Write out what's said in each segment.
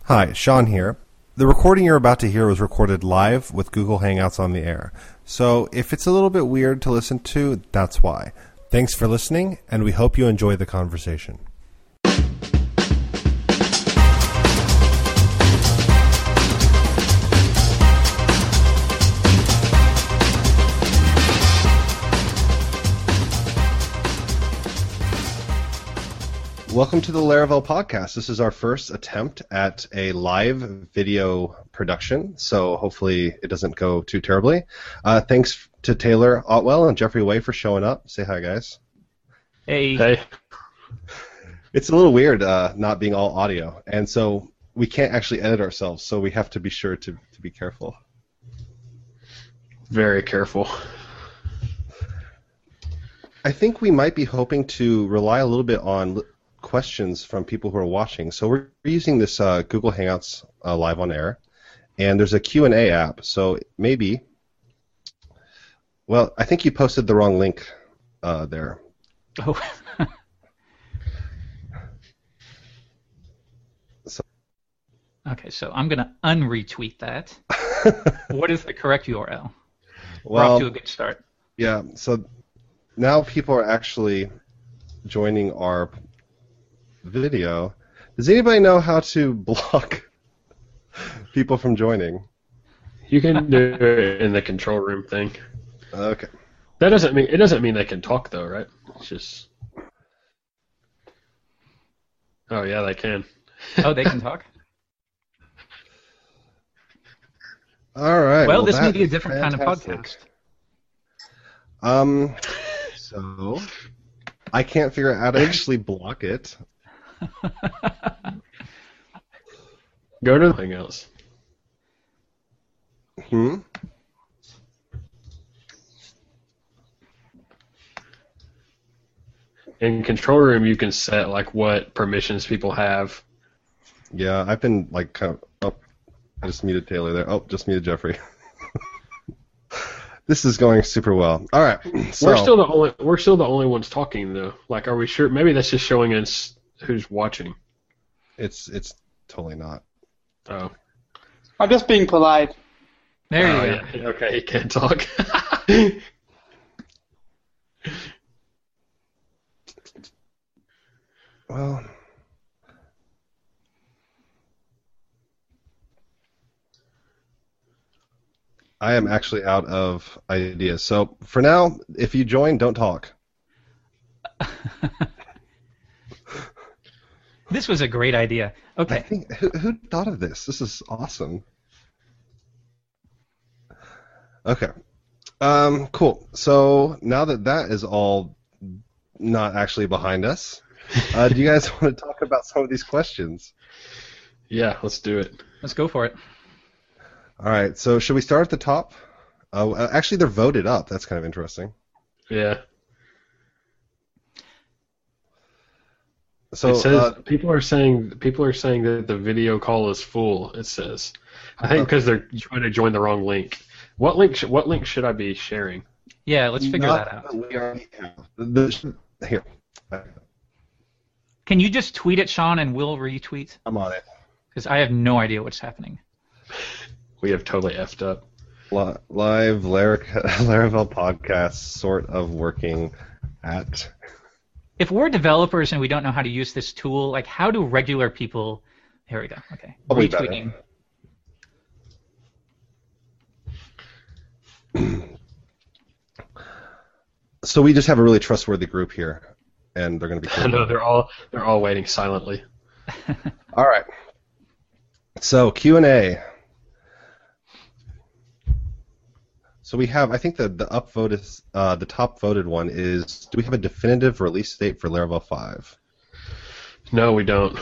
Hi, Sean here. The recording you're about to hear was recorded live with Google Hangouts on the air. So if it's a little bit weird to listen to, that's why. Thanks for listening, and we hope you enjoy the conversation. Welcome to the Laravel podcast. This is our first attempt at a live video production, so hopefully it doesn't go too terribly. Thanks to Taylor Otwell and Jeffrey Way for showing up. Say hi, guys. Hey. Hey. It's a little weird not being all audio, and so we can't actually edit ourselves, so we have to be sure to be careful. Very careful. I think we might be hoping to rely a little bit on questions from people who are watching. So we're using this Google Hangouts live on air, and there's a Q&A app. So maybe, well, I think you posted the wrong link there. Oh. Okay, so I'm going to unretweet that. What is the correct URL? We're off to a good start. Yeah, so now people are actually joining our video. Does anybody know how to block people from joining? You can do it in the control room thing. Okay. That doesn't mean they can talk though, right? It's just. Oh yeah, they can. Oh, they can talk? All right. Well, this may be a different kind of podcast. So I can't figure out how to actually block it. Go to the Hangouts. In control room, you can set like what permissions people have. Yeah, I've been like kind of. Oh, I just muted Taylor there. Oh, just muted Jeffrey. This is going super well. All right, so we're still the only ones talking though. Like, are we sure? Maybe that's just showing us who's watching. It's totally not. Oh. I'm just being polite. There you go. Yeah. Okay, he can't talk. Well, I am actually out of ideas. So for now, if you join, don't talk. This was a great idea. Okay. I think, who thought of this? This is awesome. Okay. Cool. So now that is all not actually behind us, do you guys want to talk about some of these questions? Yeah, let's do it. Let's go for it. All right. So should we start at the top? Actually, they're voted up. That's kind of interesting. Yeah. So it says people are saying that the video call is full. It says, I think because they're trying to join the wrong link. What link should I be sharing? Yeah, let's figure that out. We already have. Here. Can you just tweet it, Sean, and we'll retweet? I'm on it. Because I have no idea what's happening. We have totally effed up. Live Laravel podcast sort of working at. If we're developers and we don't know how to use this tool, like how do regular people? Here we go. Okay. Probably Retweeting. So we just have a really trustworthy group here, and they're going to be. I know they're all waiting silently. All right. So Q&A. So we have, I think the upvote is the top voted one is. Do we have a definitive release date for Laravel 5? No, we don't.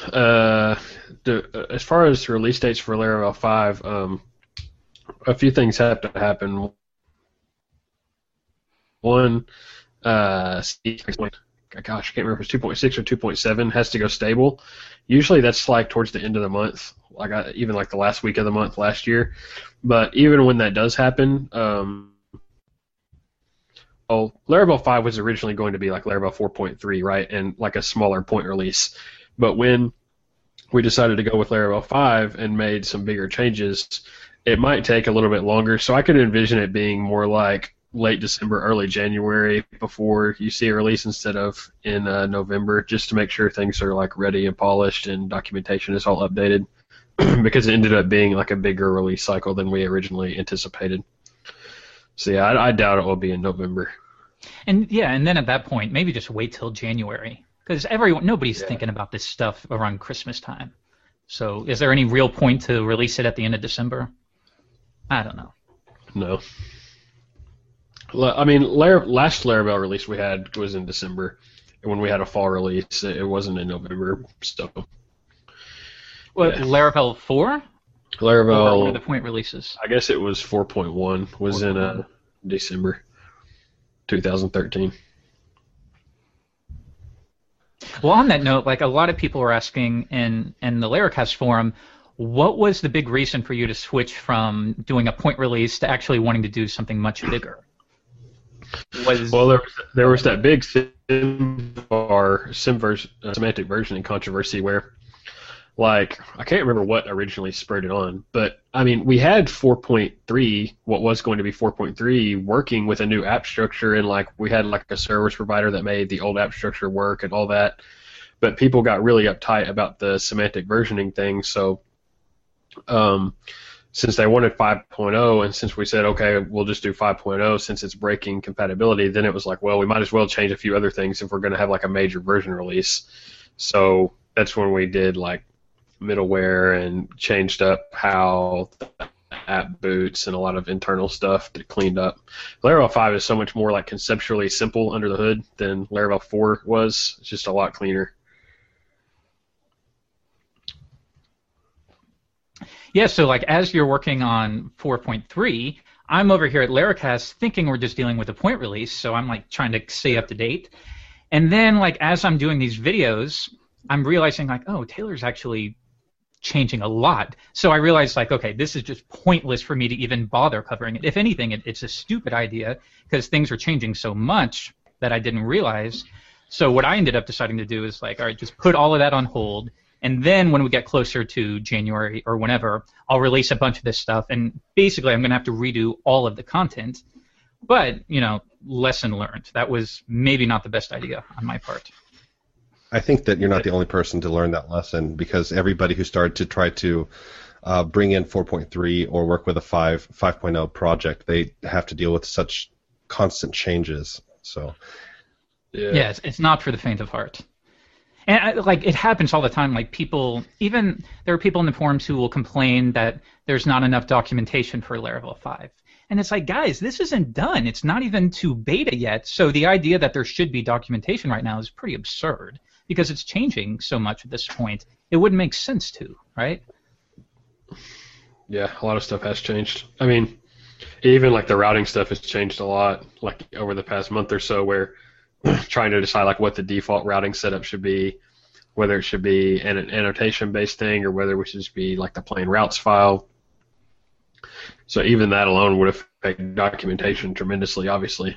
As far as release dates for Laravel 5, a few things have to happen. One, gosh, I can't remember if it's 2.6 or 2.7 has to go stable. Usually that's like towards the end of the month, even like the last week of the month last year. But even when that does happen, Laravel 5 was originally going to be like Laravel 4.3, right, and like a smaller point release. But when we decided to go with Laravel 5 and made some bigger changes, it might take a little bit longer. So I could envision it being more like late December, early January before you see a release instead of in November, just to make sure things are like ready and polished and documentation is all updated, because it ended up being like a bigger release cycle than we originally anticipated. So yeah, I doubt it will be in November. And then at that point, maybe just wait till January, because nobody's thinking about this stuff around Christmas time. So is there any real point to release it at the end of December? I don't know. No. I mean, last Laravel release we had was in December, and when we had a fall release, it wasn't in November. So, what, Laravel 4? Laravel. Or what are the point releases? I guess it was 4.1 was 4.1. In December 2013. Well, on that note, like a lot of people were asking in the Laracast forum, what was the big reason for you to switch from doing a point release to actually wanting to do something much bigger? Well, there was that big semantic versioning controversy where, like, I can't remember what originally spurred it on, but I mean, we had 4.3, what was going to be 4.3, working with a new app structure, and like we had like a service provider that made the old app structure work and all that, but people got really uptight about the semantic versioning thing, so since they wanted 5.0, and since we said, okay, we'll just do 5.0 since it's breaking compatibility, then it was like, well, we might as well change a few other things if we're going to have like a major version release. So that's when we did like middleware and changed up how the app boots and a lot of internal stuff that cleaned up. Laravel 5 is so much more like conceptually simple under the hood than Laravel 4 was. It's just a lot cleaner. Yeah, so like as you're working on 4.3, I'm over here at Laracast thinking we're just dealing with a point release, so I'm like trying to stay up to date. And then like as I'm doing these videos, I'm realizing like, oh, Taylor's actually changing a lot. So I realized like, okay, this is just pointless for me to even bother covering it. If anything, it's a stupid idea because things are changing so much that I didn't realize. So what I ended up deciding to do is like, all right, just put all of that on hold. And then when we get closer to January or whenever, I'll release a bunch of this stuff. And basically, I'm going to have to redo all of the content. But, you know, lesson learned. That was maybe not the best idea on my part. I think that you're not the only person to learn that lesson, because everybody who started to try to bring in 4.3 or work with a 5.0 project, they have to deal with such constant changes. So, yeah, it's not for the faint of heart. And like it happens all the time. Like people, even there are people in the forums who will complain that there's not enough documentation for Laravel 5. And it's like, guys, this isn't done. It's not even to beta yet. So the idea that there should be documentation right now is pretty absurd because it's changing so much at this point. It wouldn't make sense to, right? Yeah, a lot of stuff has changed. I mean, even like the routing stuff has changed a lot, like over the past month or so, where trying to decide like what the default routing setup should be, whether it should be an annotation-based thing or whether it should just be like the plain routes file. So even that alone would affect documentation tremendously, obviously.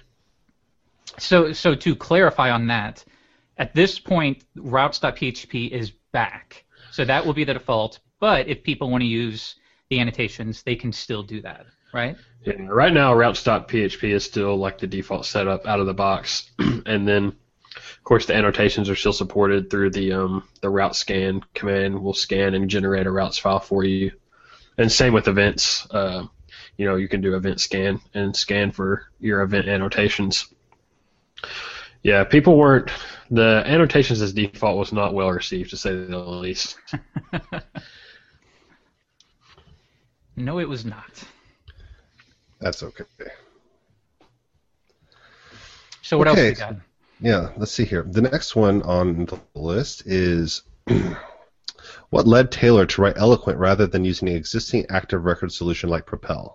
So to clarify on that, at this point, routes.php is back. So that will be the default. But if people want to use the annotations, they can still do that, right? Yeah, right now, routes.php is still like the default setup out of the box, and then, of course, the annotations are still supported through the route scan command. Will scan and generate a routes file for you, and same with events. You know, you can do event scan and scan for your event annotations. Yeah, people weren't. The annotations as default was not well received, to say the least. No, it was not. That's okay. So what else we got? Yeah, let's see here. The next one on the list is what led Taylor to write Eloquent rather than using an existing active record solution like Propel?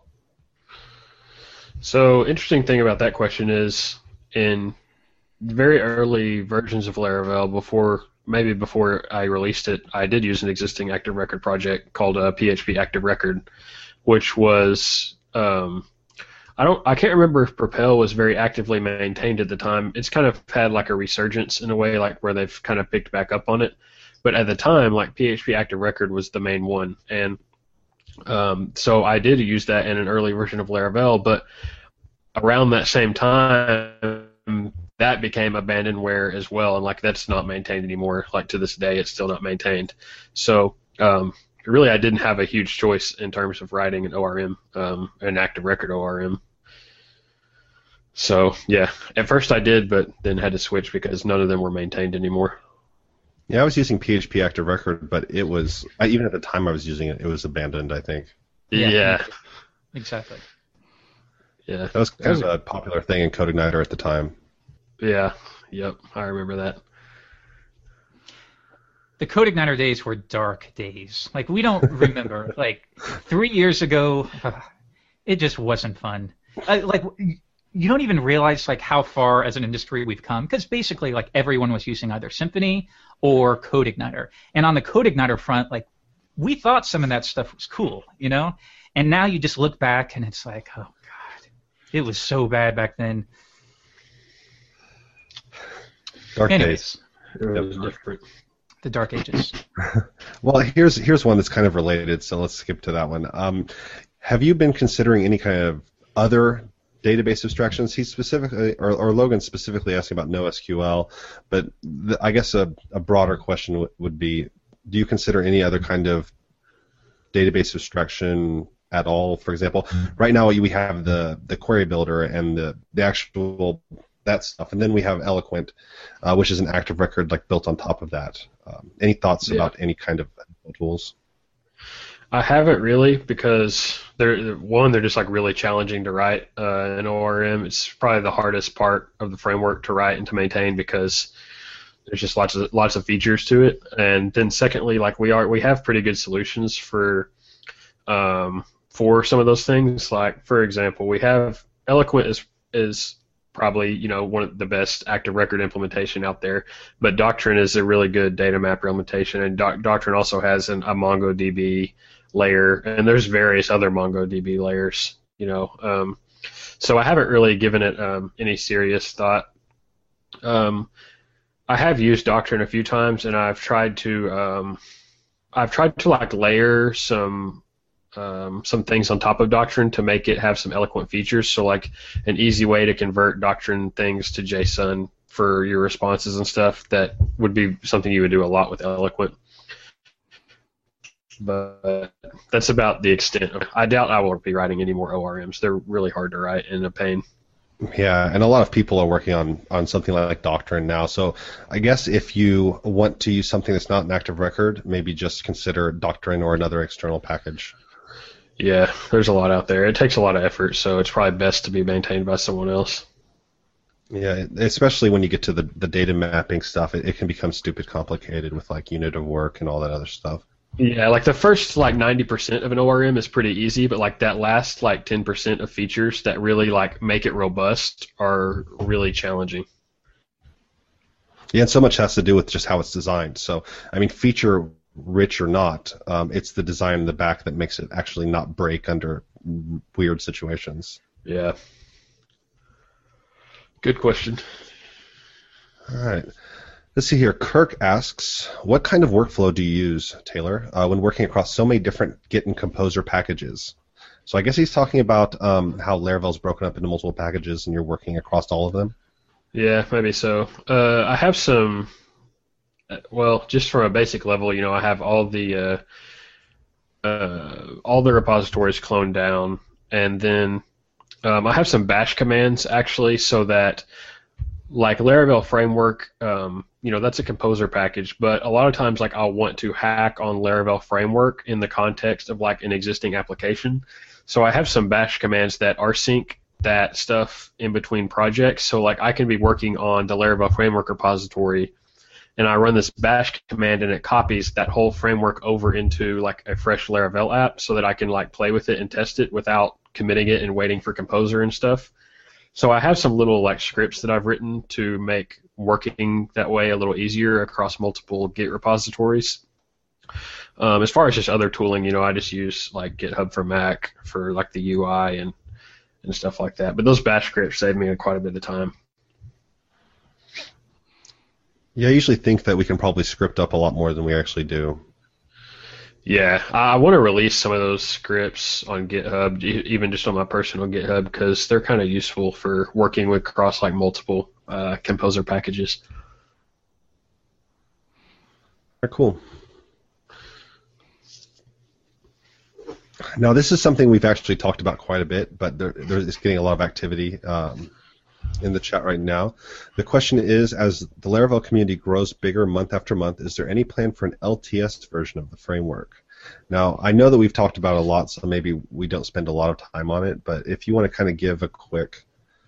So, interesting thing about that question is in very early versions of Laravel, before I released it, I did use an existing active record project called PHP Active Record, which was I can't remember if Propel was very actively maintained at the time. It's kind of had like a resurgence in a way, like where they've kind of picked back up on it. But at the time, like PHP Active Record was the main one, and so I did use that in an early version of Laravel. But around that same time, that became abandonware as well, and like that's not maintained anymore. Like to this day, it's still not maintained. So really, I didn't have a huge choice in terms of writing an ORM, an Active Record ORM. So yeah, at first I did, but then had to switch because none of them were maintained anymore. Yeah, I was using PHP Active Record, but it was even at the time I was using it, it was abandoned, I think. Yeah. Exactly. Yeah. That was kind of a popular thing in CodeIgniter at the time. Yeah. Yep. I remember that. The CodeIgniter days were dark days. Like, we don't remember. Like, 3 years ago, it just wasn't fun. Like, you don't even realize, like, how far as an industry we've come, because basically, like, everyone was using either Symfony or CodeIgniter. And on the CodeIgniter front, like, we thought some of that stuff was cool, you know? And now you just look back, and it's like, oh, God, it was so bad back then. Dark Anyways, days. It was different. the Dark Ages. Well, here's one that's kind of related, so let's skip to that one. Have you been considering any kind of other database abstractions? He's specifically, or Logan specifically asking about NoSQL, but I guess a broader question would be, do you consider any other kind of database abstraction at all? For example, right now we have the query builder and the actual that stuff, and then we have Eloquent, which is an active record like built on top of that. Any thoughts about any kind of tools? I haven't really, because they're just like really challenging to write an ORM. It's probably the hardest part of the framework to write and to maintain because there's just lots of features to it. And then secondly, like we have pretty good solutions for some of those things. Like for example, we have Eloquent is probably one of the best active record implementation out there, but Doctrine is a really good data map implementation, and Doctrine also has a MongoDB layer, and there's various other MongoDB layers, so I haven't really given it any serious thought. I have used Doctrine a few times, and I've tried to like layer some things on top of Doctrine to make it have some Eloquent features. So like an easy way to convert Doctrine things to JSON for your responses and stuff, that would be something you would do a lot with Eloquent. But that's about the extent of it. I doubt I will be writing any more ORMs. They're really hard to write and a pain. Yeah, and a lot of people are working on something like Doctrine now. So I guess if you want to use something that's not an active record, maybe just consider Doctrine or another external package. Yeah, there's a lot out there. It takes a lot of effort, so it's probably best to be maintained by someone else. Yeah, especially when you get to the data mapping stuff, it can become stupid complicated with like unit of work and all that other stuff. Yeah, like the first like 90% of an ORM is pretty easy, but like that last like 10% of features that really like make it robust are really challenging. Yeah, and so much has to do with just how it's designed. So, I mean, feature rich or not, it's the design in the back that makes it actually not break under weird situations. Yeah. Good question. All right. Let's see here. Kirk asks, what kind of workflow do you use, Taylor, when working across so many different Git and Composer packages? So I guess he's talking about how Laravel's broken up into multiple packages and you're working across all of them? Yeah, maybe so. I have some... Well, just from a basic level, I have all the repositories cloned down, and then I have some bash commands actually, so that like Laravel framework, that's a composer package, but a lot of times like I'll want to hack on Laravel framework in the context of like an existing application. So I have some bash commands that rsync that stuff in between projects. So like I can be working on the Laravel framework repository, and I run this bash command, and it copies that whole framework over into like a fresh Laravel app, so that I can like play with it and test it without committing it and waiting for Composer and stuff. So I have some little like scripts that I've written to make working that way a little easier across multiple Git repositories. As far as just other tooling, I just use like GitHub for Mac for like the UI and stuff like that. But those bash scripts save me quite a bit of time. Yeah, I usually think that we can probably script up a lot more than we actually do. Yeah, I want to release some of those scripts on GitHub, even just on my personal GitHub, because they're kind of useful for working with across like multiple composer packages. Very cool. Now, this is something we've actually talked about quite a bit, but it's getting a lot of activity in the chat right now. The question is, as the Laravel community grows bigger month after month, is there any plan for an LTS version of the framework? Now, I know that we've talked about it a lot, so maybe we don't spend a lot of time on it, but if you want to kind of give a quick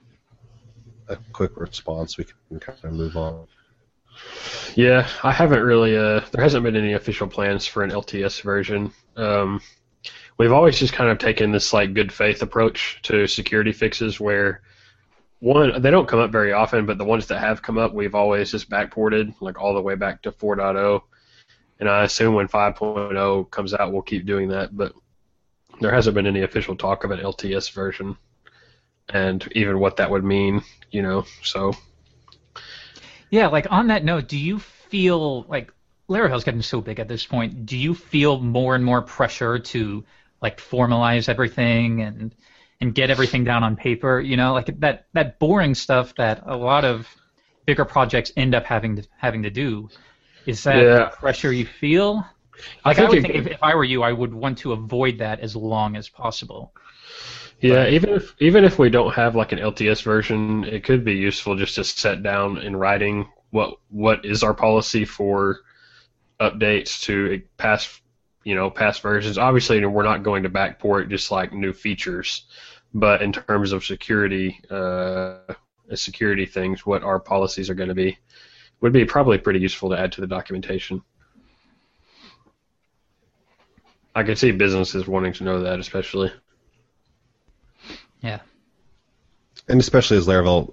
response, we can kind of move on. Yeah, I haven't really, there hasn't been any official plans for an LTS version. We've always just kind of taken this like good faith approach to security fixes where they don't come up very often, but the ones that have come up, we've always just backported like all the way back to 4.0. And I assume when 5.0 comes out, we'll keep doing that, but there hasn't been any official talk of an LTS version and even what that would mean, so. Yeah, like on that note, do you feel like Laravel's getting so big at this point, do you feel more and more pressure to like formalize everything and get everything down on paper, like that boring stuff that a lot of bigger projects end up having to do? Is that pressure you feel? Like I would think if I were you, I would want to avoid that as long as possible. Yeah, even if we don't have like an LTS version, it could be useful just to set down in writing what is our policy for updates to past versions. Obviously, we're not going to backport just like new features, but in terms of security things, what our policies are going to be would be probably pretty useful to add to the documentation. I can see businesses wanting to know that, especially. Yeah. And especially as Laravel,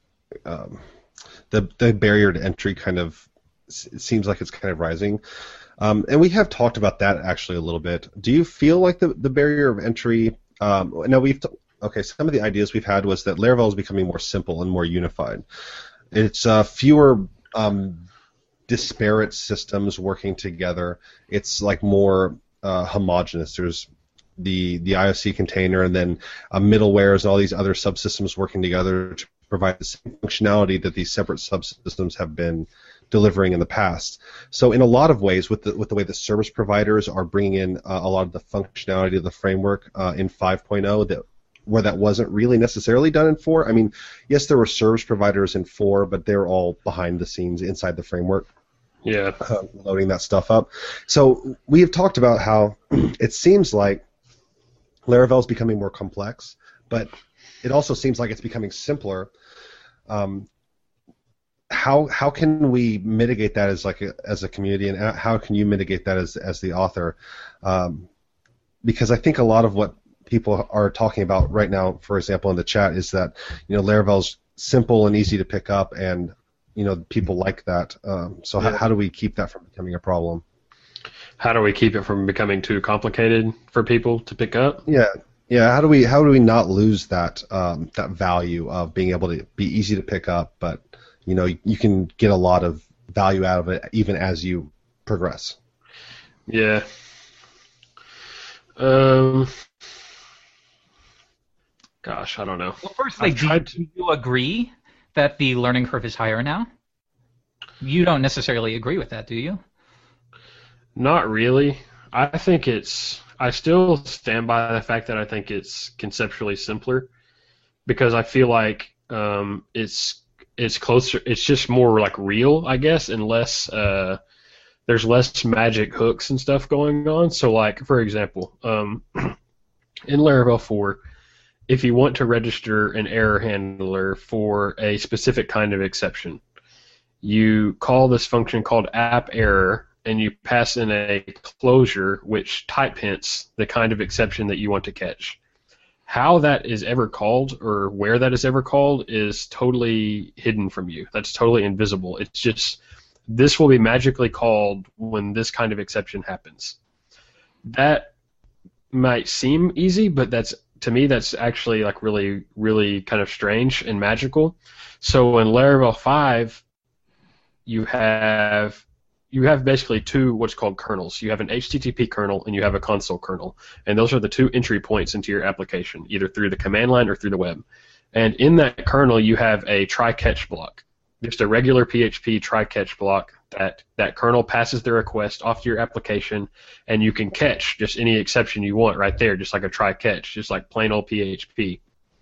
the barrier to entry kind of seems like it's kind of rising. And we have talked about that actually a little bit. Do you feel like the barrier of entry? Some of the ideas we've had was that Laravel is becoming more simple and more unified. It's fewer disparate systems working together. It's like more homogeneous. There's the IOC container and then middlewares and all these other subsystems working together to provide the same functionality that these separate subsystems have been delivering in the past. So in a lot of ways, with the way that service providers are bringing in a lot of the functionality of the framework in 5.0 where that wasn't really necessarily done in 4. I mean, yes, there were service providers in 4, but they're all behind the scenes inside the framework. Yeah. Loading that stuff up. So we have talked about how it seems like Laravel is becoming more complex, but it also seems like it's becoming simpler. How can we mitigate that as a community, and how can you mitigate that as the author? Because I think a lot of what people are talking about right now, for example, in the chat, is that Laravel's simple and easy to pick up, and people like that. So how do we keep that from becoming a problem? How do we keep it from becoming too complicated for people to pick up? Yeah. How do we not lose that value of being able to be easy to pick up, but you can get a lot of value out of it even as you progress? Yeah. Gosh, I don't know. Well, firstly, do you agree that the learning curve is higher now? You don't necessarily agree with that, do you? Not really. I still stand by the fact that I think it's conceptually simpler, because I feel like it's closer. It's just more like real, I guess, and less. There's less magic hooks and stuff going on. So, like for example, in Laravel 4, if you want to register an error handler for a specific kind of exception, you call this function called app_error, and you pass in a closure which type hints the kind of exception that you want to catch. How that is ever called or where that is ever called is totally hidden from you. That's totally invisible. It's just, this will be magically called when this kind of exception happens. That might seem easy, but to me that's actually like really, really kind of strange and magical. So in Laravel 5, you have basically two what's called kernels. You have an HTTP kernel and you have a console kernel, and those are the two entry points into your application, either through the command line or through the web. And in that kernel, you have a try-catch block, just a regular PHP try-catch block that kernel passes the request off to your application, and you can catch just any exception you want right there, just like a try-catch, just like plain old PHP.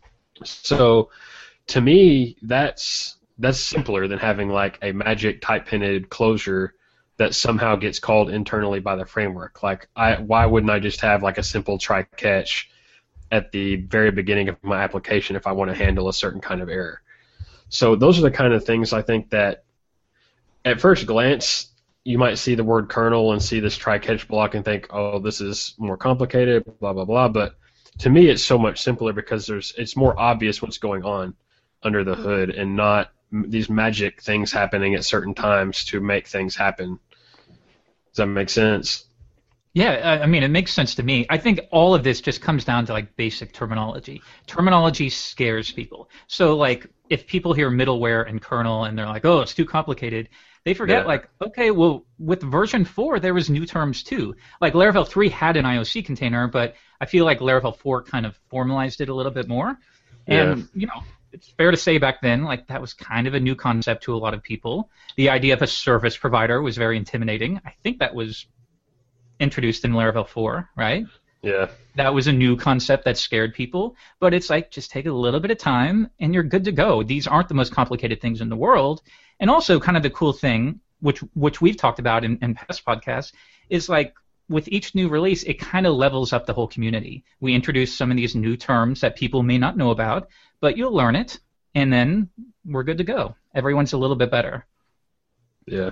So, to me, that's simpler than having like a magic type-hinted closure that somehow gets called internally by the framework. Like, why wouldn't I just have like a simple try-catch at the very beginning of my application if I want to handle a certain kind of error? So those are the kind of things I think that at first glance you might see the word kernel and see this try-catch block and think, oh, this is more complicated, blah, blah, blah. But to me it's so much simpler because it's more obvious what's going on under the hood and not these magic things happening at certain times to make things happen. Does that make sense? Yeah, I mean, it makes sense to me. I think all of this just comes down to like basic terminology. Terminology scares people. So like if people hear middleware and kernel and they're like, oh, it's too complicated, they forget like, okay, well, with version 4 there was new terms too. Like Laravel 3 had an IOC container, but I feel like Laravel 4 kind of formalized it a little bit more. And you know, it's fair to say back then, like that was kind of a new concept to a lot of people. The idea of a service provider was very intimidating. I think that was introduced in Laravel 4, right? Yeah. That was a new concept that scared people, but it's like just take a little bit of time and you're good to go. These aren't the most complicated things in the world. And also kind of the cool thing, which we've talked about in past podcasts, is like with each new release, it kind of levels up the whole community. We introduce some of these new terms that people may not know about, but you'll learn it, and then we're good to go. Everyone's a little bit better. Yeah.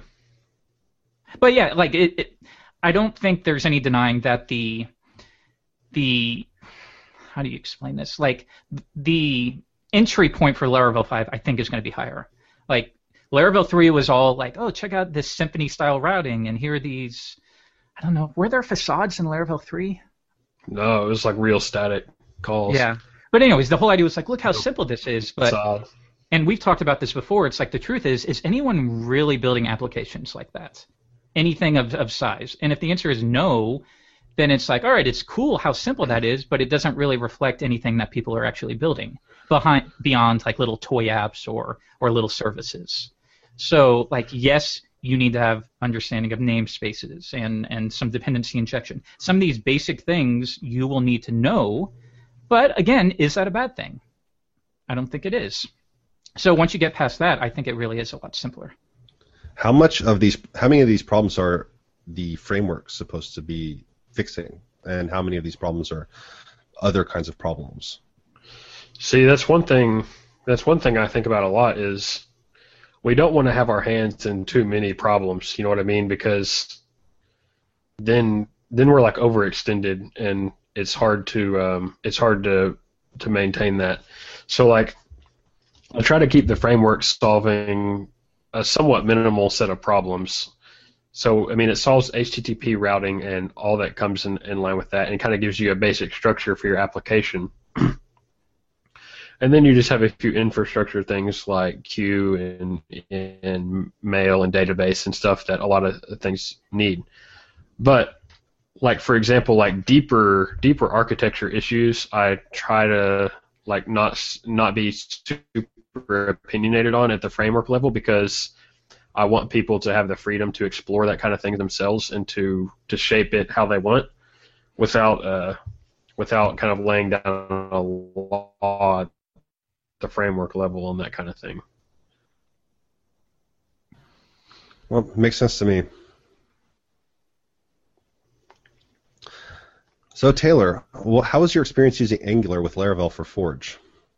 But yeah, like I don't think there's any denying that the how do you explain this? Like the entry point for Laravel 5 I think is going to be higher. Like Laravel 3 was all like, oh, check out this Symfony style routing and here are these, I don't know, were there facades in Laravel 3? No, it was like real static calls. Yeah. But anyways, the whole idea was like, look how simple this is. But and we've talked about this before. It's like the truth is anyone really building applications like that? Anything of size? And if the answer is no, then it's like, all right, it's cool how simple that is, but it doesn't really reflect anything that people are actually building beyond like little toy apps or little services. So like, yes, you need to have understanding of namespaces and some dependency injection. Some of these basic things you will need to know, but again, is that a bad thing? I don't think it is. So once you get past that, I think it really is a lot simpler. How many of these problems are the framework supposed to be fixing, and how many of these problems are other kinds of problems? See, that's one thing I think about a lot is we don't want to have our hands in too many problems, you know what I mean? Because then we're like overextended and it's hard to maintain that. So like I try to keep the framework solving a somewhat minimal set of problems. So, I mean, it solves HTTP routing and all that comes in line with that and kind of gives you a basic structure for your application. And then you just have a few infrastructure things like queue and mail and database and stuff that a lot of things need. But, like, for example, like deeper architecture issues, I try to like not be super opinionated on at the framework level because I want people to have the freedom to explore that kind of thing themselves and to shape it how they want without kind of laying down a law at the framework level on that kind of thing. Well, it makes sense to me. So Taylor, how was your experience using Angular with Laravel for Forge?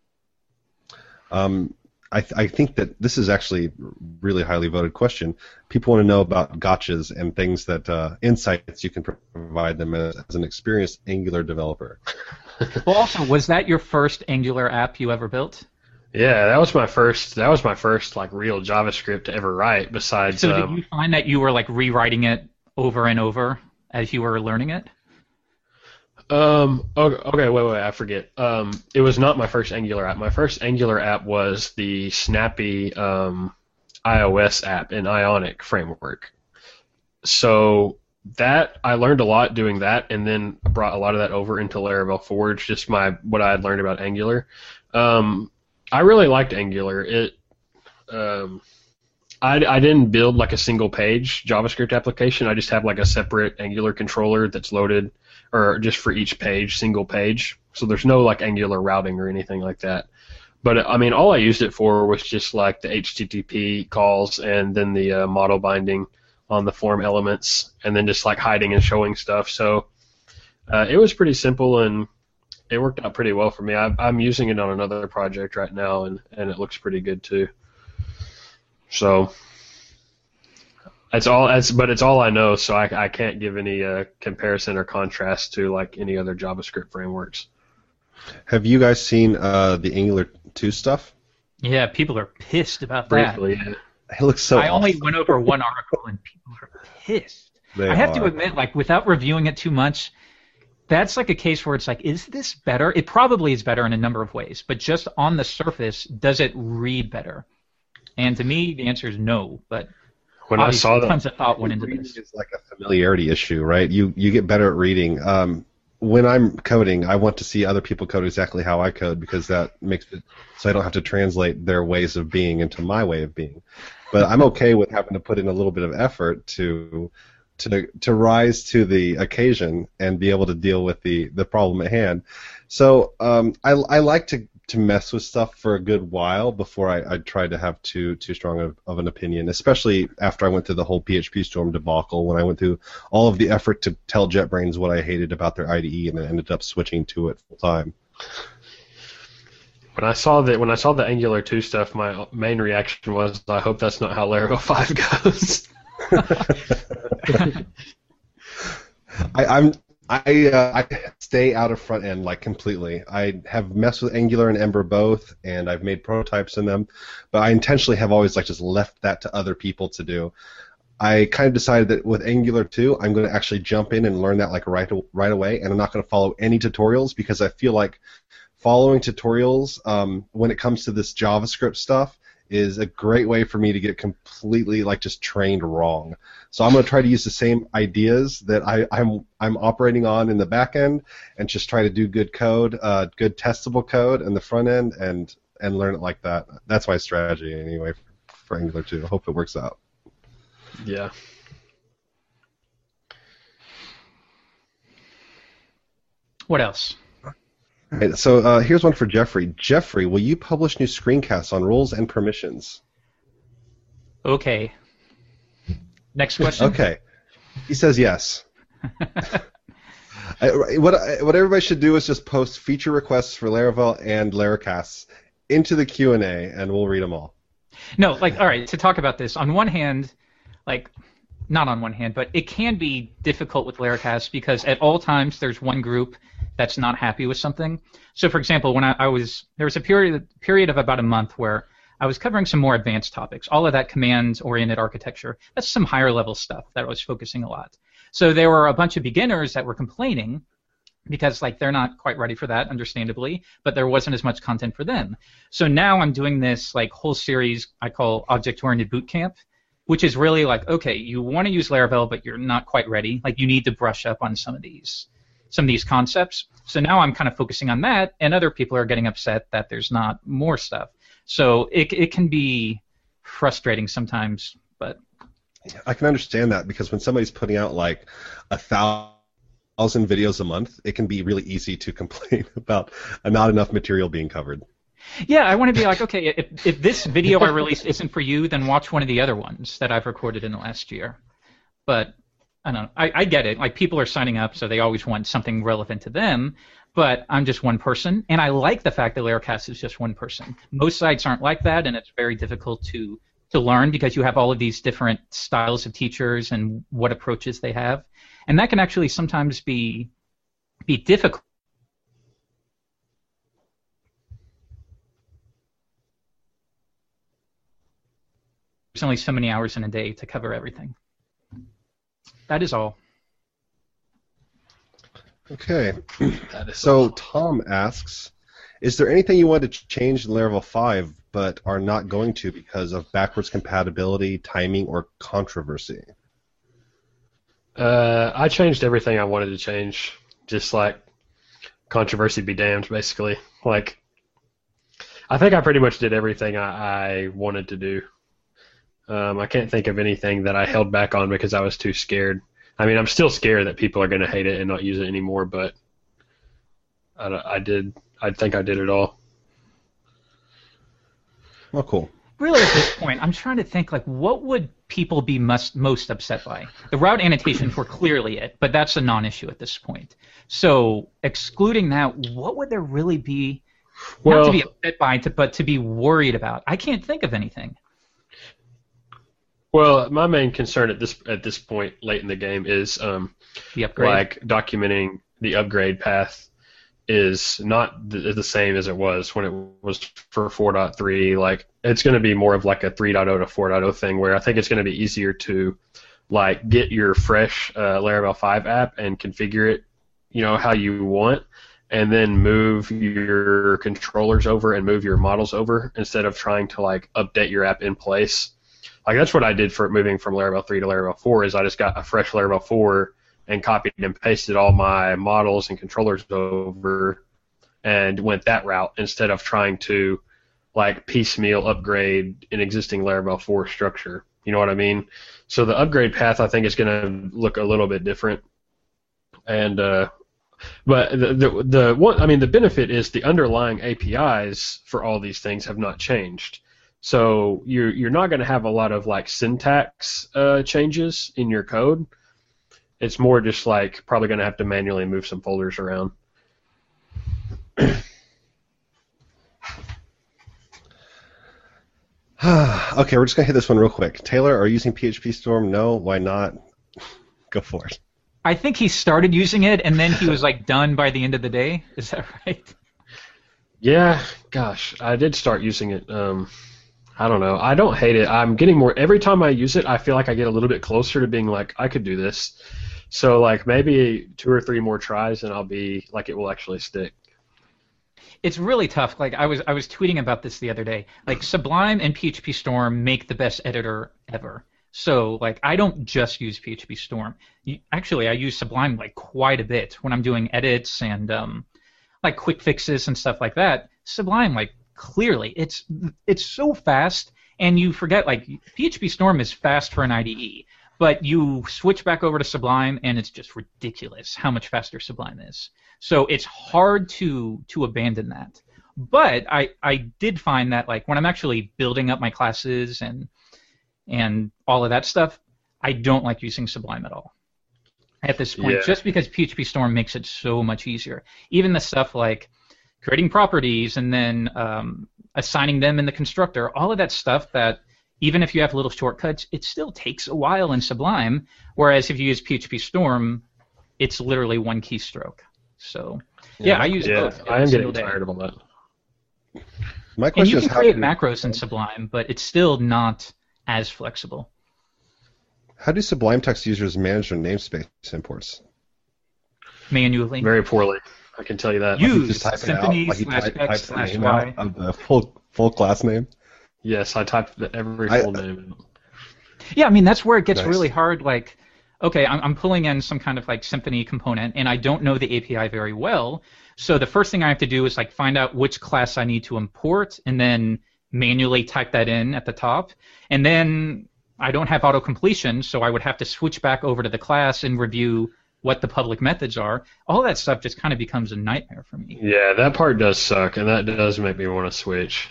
I think that this is actually a really highly voted question. People want to know about gotchas and things that insights you can provide them as an experienced Angular developer. Well, also, was that your first Angular app you ever built? Yeah, that was my first like real JavaScript to ever write. Besides, so did you find that you were like rewriting it over and over as you were learning it? Okay, wait, I forget. It was not my first Angular app. My first Angular app was the Snappy iOS app in Ionic framework. So that I learned a lot doing that, and then brought a lot of that over into Laravel Forge, just what I had learned about Angular. I really liked Angular. I didn't build like a single page JavaScript application. I just have like a separate Angular controller that's loaded, or just for each page, single page. So there's no like Angular routing or anything like that. But I mean, all I used it for was just like the HTTP calls and then the model binding on the form elements, and then just like hiding and showing stuff. So it was pretty simple, and it worked out pretty well for me. I'm using it on another project right now, and it looks pretty good too. So it's all I know. So I can't give any comparison or contrast to like any other JavaScript frameworks. Have you guys seen the Angular 2 stuff? Yeah, people are pissed about Briefly, that. yeah. It looks so I only awesome. went over one article, and people are pissed. I have to admit, like, without reviewing it too much, that's like a case where it's like, is this better? It probably is better in a number of ways, but just on the surface, does it read better? And to me, the answer is no. But when I saw that, tons of thought went into reading this. is like a familiarity issue, right? You get better at reading. When I'm coding, I want to see other people code exactly how I code, because that makes it so I don't have to translate their ways of being into my way of being. But I'm okay with having to put in a little bit of effort to rise to the occasion and be able to deal with the problem at hand. So I like to mess with stuff for a good while before I try to have too strong of an opinion, especially after I went through the whole PHP Storm debacle, when I went through all of the effort to tell JetBrains what I hated about their IDE and then ended up switching to it full time. When I saw the Angular 2 stuff, my main reaction was, I hope that's not how Laravel 5 goes. I stay out of front end like completely. I have messed with Angular and Ember both, and I've made prototypes in them, but I intentionally have always like just left that to other people to do. I kind of decided that with Angular 2, I'm going to actually jump in and learn that like right away, and I'm not going to follow any tutorials, because I feel like following tutorials when it comes to this JavaScript stuff is a great way for me to get completely like just trained wrong. So I'm going to try to use the same ideas that I'm operating on in the back end, and just try to do good code, good testable code in the front end, and learn it like that. That's my strategy anyway for Angular 2. I hope it works out. Yeah. What else? Right, so here's one for Jeffrey. Jeffrey, will you publish new screencasts on roles and permissions? Okay. Next question. Okay. He says yes. What everybody should do is just post feature requests for Laravel and Laracasts into the Q&A, and we'll read them all. No, like, all right, to talk about this, on one hand, like, not on one hand, but it can be difficult with Laracast, because at all times there's one group that's not happy with something. So, for example, when there was a period of about a month where I was covering some more advanced topics, all of that command-oriented architecture. That's some higher-level stuff that I was focusing a lot. So there were a bunch of beginners that were complaining because, like, they're not quite ready for that, understandably, but there wasn't as much content for them. So now I'm doing this, like, whole series I call Object-Oriented Bootcamp, which is really like, okay, you want to use Laravel, but you're not quite ready. Like, you need to brush up on some of these concepts. So now I'm kind of focusing on that, and other people are getting upset that there's not more stuff. So it can be frustrating sometimes, but I can understand that, because when somebody's putting out like 1,000 videos a month, it can be really easy to complain about not enough material being covered. Yeah, I want to be like, okay, if this video I released isn't for you, then watch one of the other ones that I've recorded in the last year. But I don't know. I get it. Like, people are signing up, so they always want something relevant to them. But I'm just one person, and I like the fact that Laracast is just one person. Most sites aren't like that, and it's very difficult to learn, because you have all of these different styles of teachers and what approaches they have, and that can actually sometimes be difficult. There's only so many hours in a day to cover everything. That is all. Okay. So Tom asks, is there anything you want to change in Laravel 5 but are not going to because of backwards compatibility, timing, or controversy? I changed everything I wanted to change. Just like controversy be damned, basically. Like, I think I pretty much did everything I wanted to do. I can't think of anything that I held back on because I was too scared. I mean, I'm still scared that people are going to hate it and not use it anymore, but I think I did it all. Oh, cool. Really, at this point, I'm trying to think, like, what would people be most upset by? The route annotations were clearly it, but that's a non-issue at this point. So, excluding that, what would there really be, not to be upset by, but to be worried about? I can't think of anything. Well, my main concern at this point, late in the game, is The upgrade. like documenting the upgrade path is not the same as it was when it was for 4.3. Like, it's going to be more of like a 3.0 to 4.0 thing, where I think it's going to be easier to like get your fresh Laravel 5 app and configure it, how you want, and then move your controllers over and move your models over instead of trying to like update your app in place. Like, that's what I did for moving from Laravel 3 to Laravel 4, is I just got a fresh Laravel 4 and copied and pasted all my models and controllers over and went that route instead of trying to like piecemeal upgrade an existing Laravel 4 structure. You know what I mean? So the upgrade path, I think, is going to look a little bit different. And but the one, I mean, the benefit is the underlying APIs for all these things have not changed. So you're not going to have a lot of like syntax changes in your code. It's more just like probably going to have to manually move some folders around. Okay, we're just going to hit this one real quick. Taylor, are you using PHP Storm? No. Why not? Go for it. I think he started using it, and then he was like done by the end of the day. Is that right? Yeah, gosh, I did start using it. I don't know. I don't hate it. I'm getting more. Every time I use it, I feel like I get a little bit closer to being like, I could do this. So like maybe 2 or 3 more tries, and I'll be like, it will actually stick. It's really tough. Like I was tweeting about this the other day. Like Sublime and PHP Storm make the best editor ever. So like I don't just use PHP Storm. Actually, I use Sublime like quite a bit when I'm doing edits and like quick fixes and stuff like that. Sublime, like clearly, it's so fast, and you forget like PHP Storm is fast for an IDE, but you switch back over to Sublime, and it's just ridiculous how much faster Sublime is. So it's hard to abandon that. But I did find that like when I'm actually building up my classes and all of that stuff, I don't like using Sublime at all at this point, just because PHP Storm makes it so much easier. Even the stuff like creating properties and then assigning them in the constructor, all of that stuff that even if you have little shortcuts, it still takes a while in Sublime, whereas if you use PHP Storm, it's literally one keystroke. So, I use both. I am getting tired of all that. My question and you is can create macros in Sublime, but it's still not as flexible. How do Sublime Text users manage their namespace imports? Manually. Very poorly. I can tell you that. Use just type it Symfony out, like /x/y. of the full class name. Yes, I typed every full name. Yeah, I mean that's where it gets Nice. really hard. Like, okay, I'm pulling in some kind of like Symfony component, and I don't know the API very well. So the first thing I have to do is like find out which class I need to import, and then manually type that in at the top. And then I don't have auto-completion, so I would have to switch back over to the class and review what the public methods are. All that stuff just kind of becomes a nightmare for me. Yeah, that part does suck, and that does make me want to switch.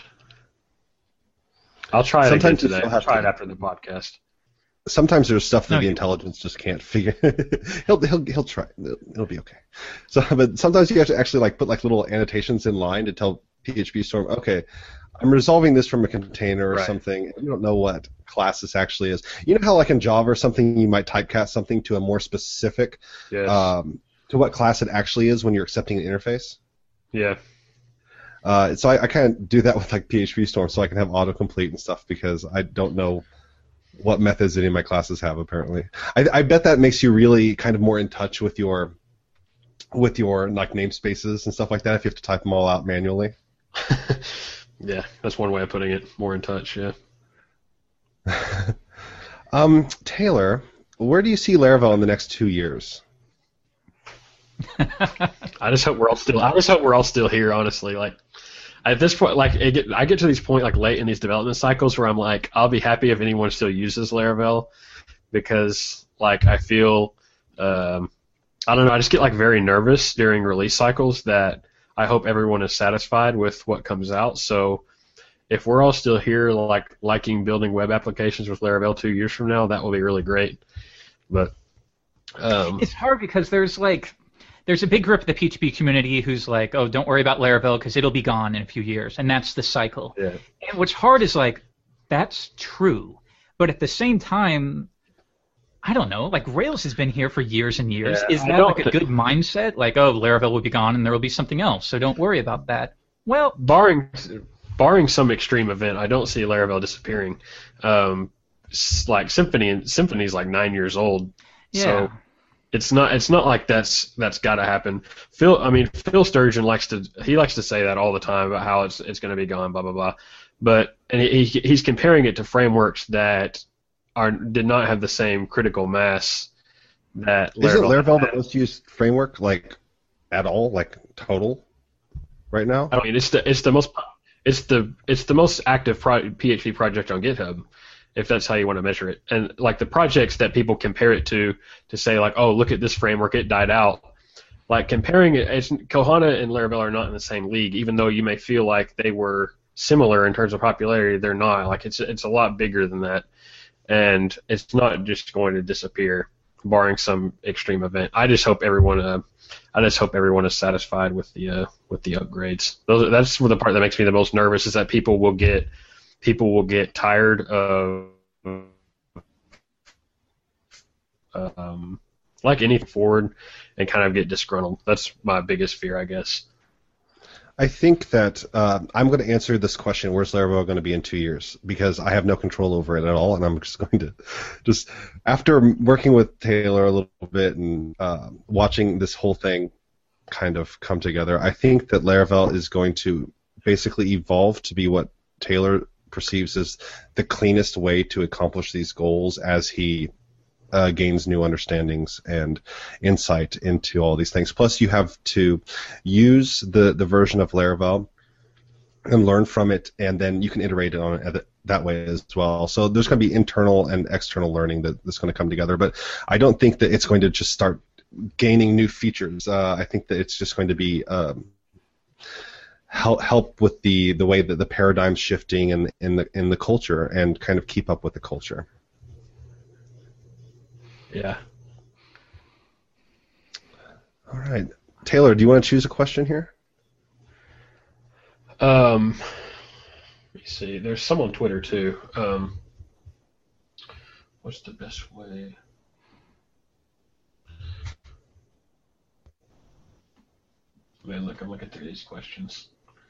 I'll try it again today. I'll try it after the podcast. Sometimes there's stuff that the intelligence just can't figure. he'll try. It'll be okay. So, but sometimes you have to actually like put like little annotations in line to tell PHP Storm, okay, I'm resolving this from a container or something. You don't know what class this actually is. You know how like in Java or something you might typecast something to a more specific to what class it actually is when you're accepting an interface? Yeah. So I kind of do that with like PHP Storm so I can have autocomplete and stuff because I don't know what methods any of my classes have apparently. I bet that makes you really kind of more in touch with your like namespaces and stuff like that if you have to type them all out manually. Yeah, that's one way of putting it. More in touch, yeah. Taylor, where do you see Laravel in the next 2 years? I just hope we're all still here. Honestly, like at this point, like I get to these point like late in these development cycles where I'm like, I'll be happy if anyone still uses Laravel, because like I feel, I don't know, I just get like very nervous during release cycles that I hope everyone is satisfied with what comes out. So if we're all still here, like liking building web applications with Laravel 2 years from now, that will be really great. But it's hard because there's a big group of the PHP community who's like, oh, don't worry about Laravel because it'll be gone in a few years, and that's the cycle. Yeah. And what's hard is like, that's true, but at the same time, I don't know, like Rails has been here for years and years. Yeah, is that like a good mindset? Like, oh, Laravel will be gone and there will be something else, so don't worry about that. Well, barring some extreme event, I don't see Laravel disappearing. Like Symfony's like 9 years old, yeah. So it's not like that's got to happen. Phil Sturgeon likes to say that all the time about how it's going to be gone, blah blah blah. But he's comparing it to frameworks that did not have the same critical mass that Laravel. Isn't Laravel the most used framework, like at all, like total, right now? I mean, it's the most active PHP project on GitHub, if that's how you want to measure it. And like the projects that people compare it to say like, oh, look at this framework, it died out. Like comparing it, Kohana and Laravel are not in the same league, even though you may feel like they were similar in terms of popularity. They're not. Like it's a lot bigger than that, and it's not just going to disappear, barring some extreme event. I just hope everyone is satisfied with the upgrades. That's the part that makes me the most nervous, is that people will get tired of like anything forward and kind of get disgruntled. That's my biggest fear, I guess. I think that I'm going to answer this question, where's Laravel going to be in 2 years? Because I have no control over it at all, and I'm just going to after working with Taylor a little bit and watching this whole thing kind of come together, I think that Laravel is going to basically evolve to be what Taylor perceives as the cleanest way to accomplish these goals as he gains new understandings and insight into all these things. Plus, you have to use the version of Laravel and learn from it, and then you can iterate on it that way as well. So there's going to be internal and external learning that's going to come together, but I don't think that it's going to just start gaining new features. I think that it's just going to be help with the way that the paradigm's shifting in the culture, and kind of keep up with the culture. Yeah. All right, Taylor, do you want to choose a question here? Let me see. There's some on Twitter too. What's the best way? Man, look, I'm looking through these questions.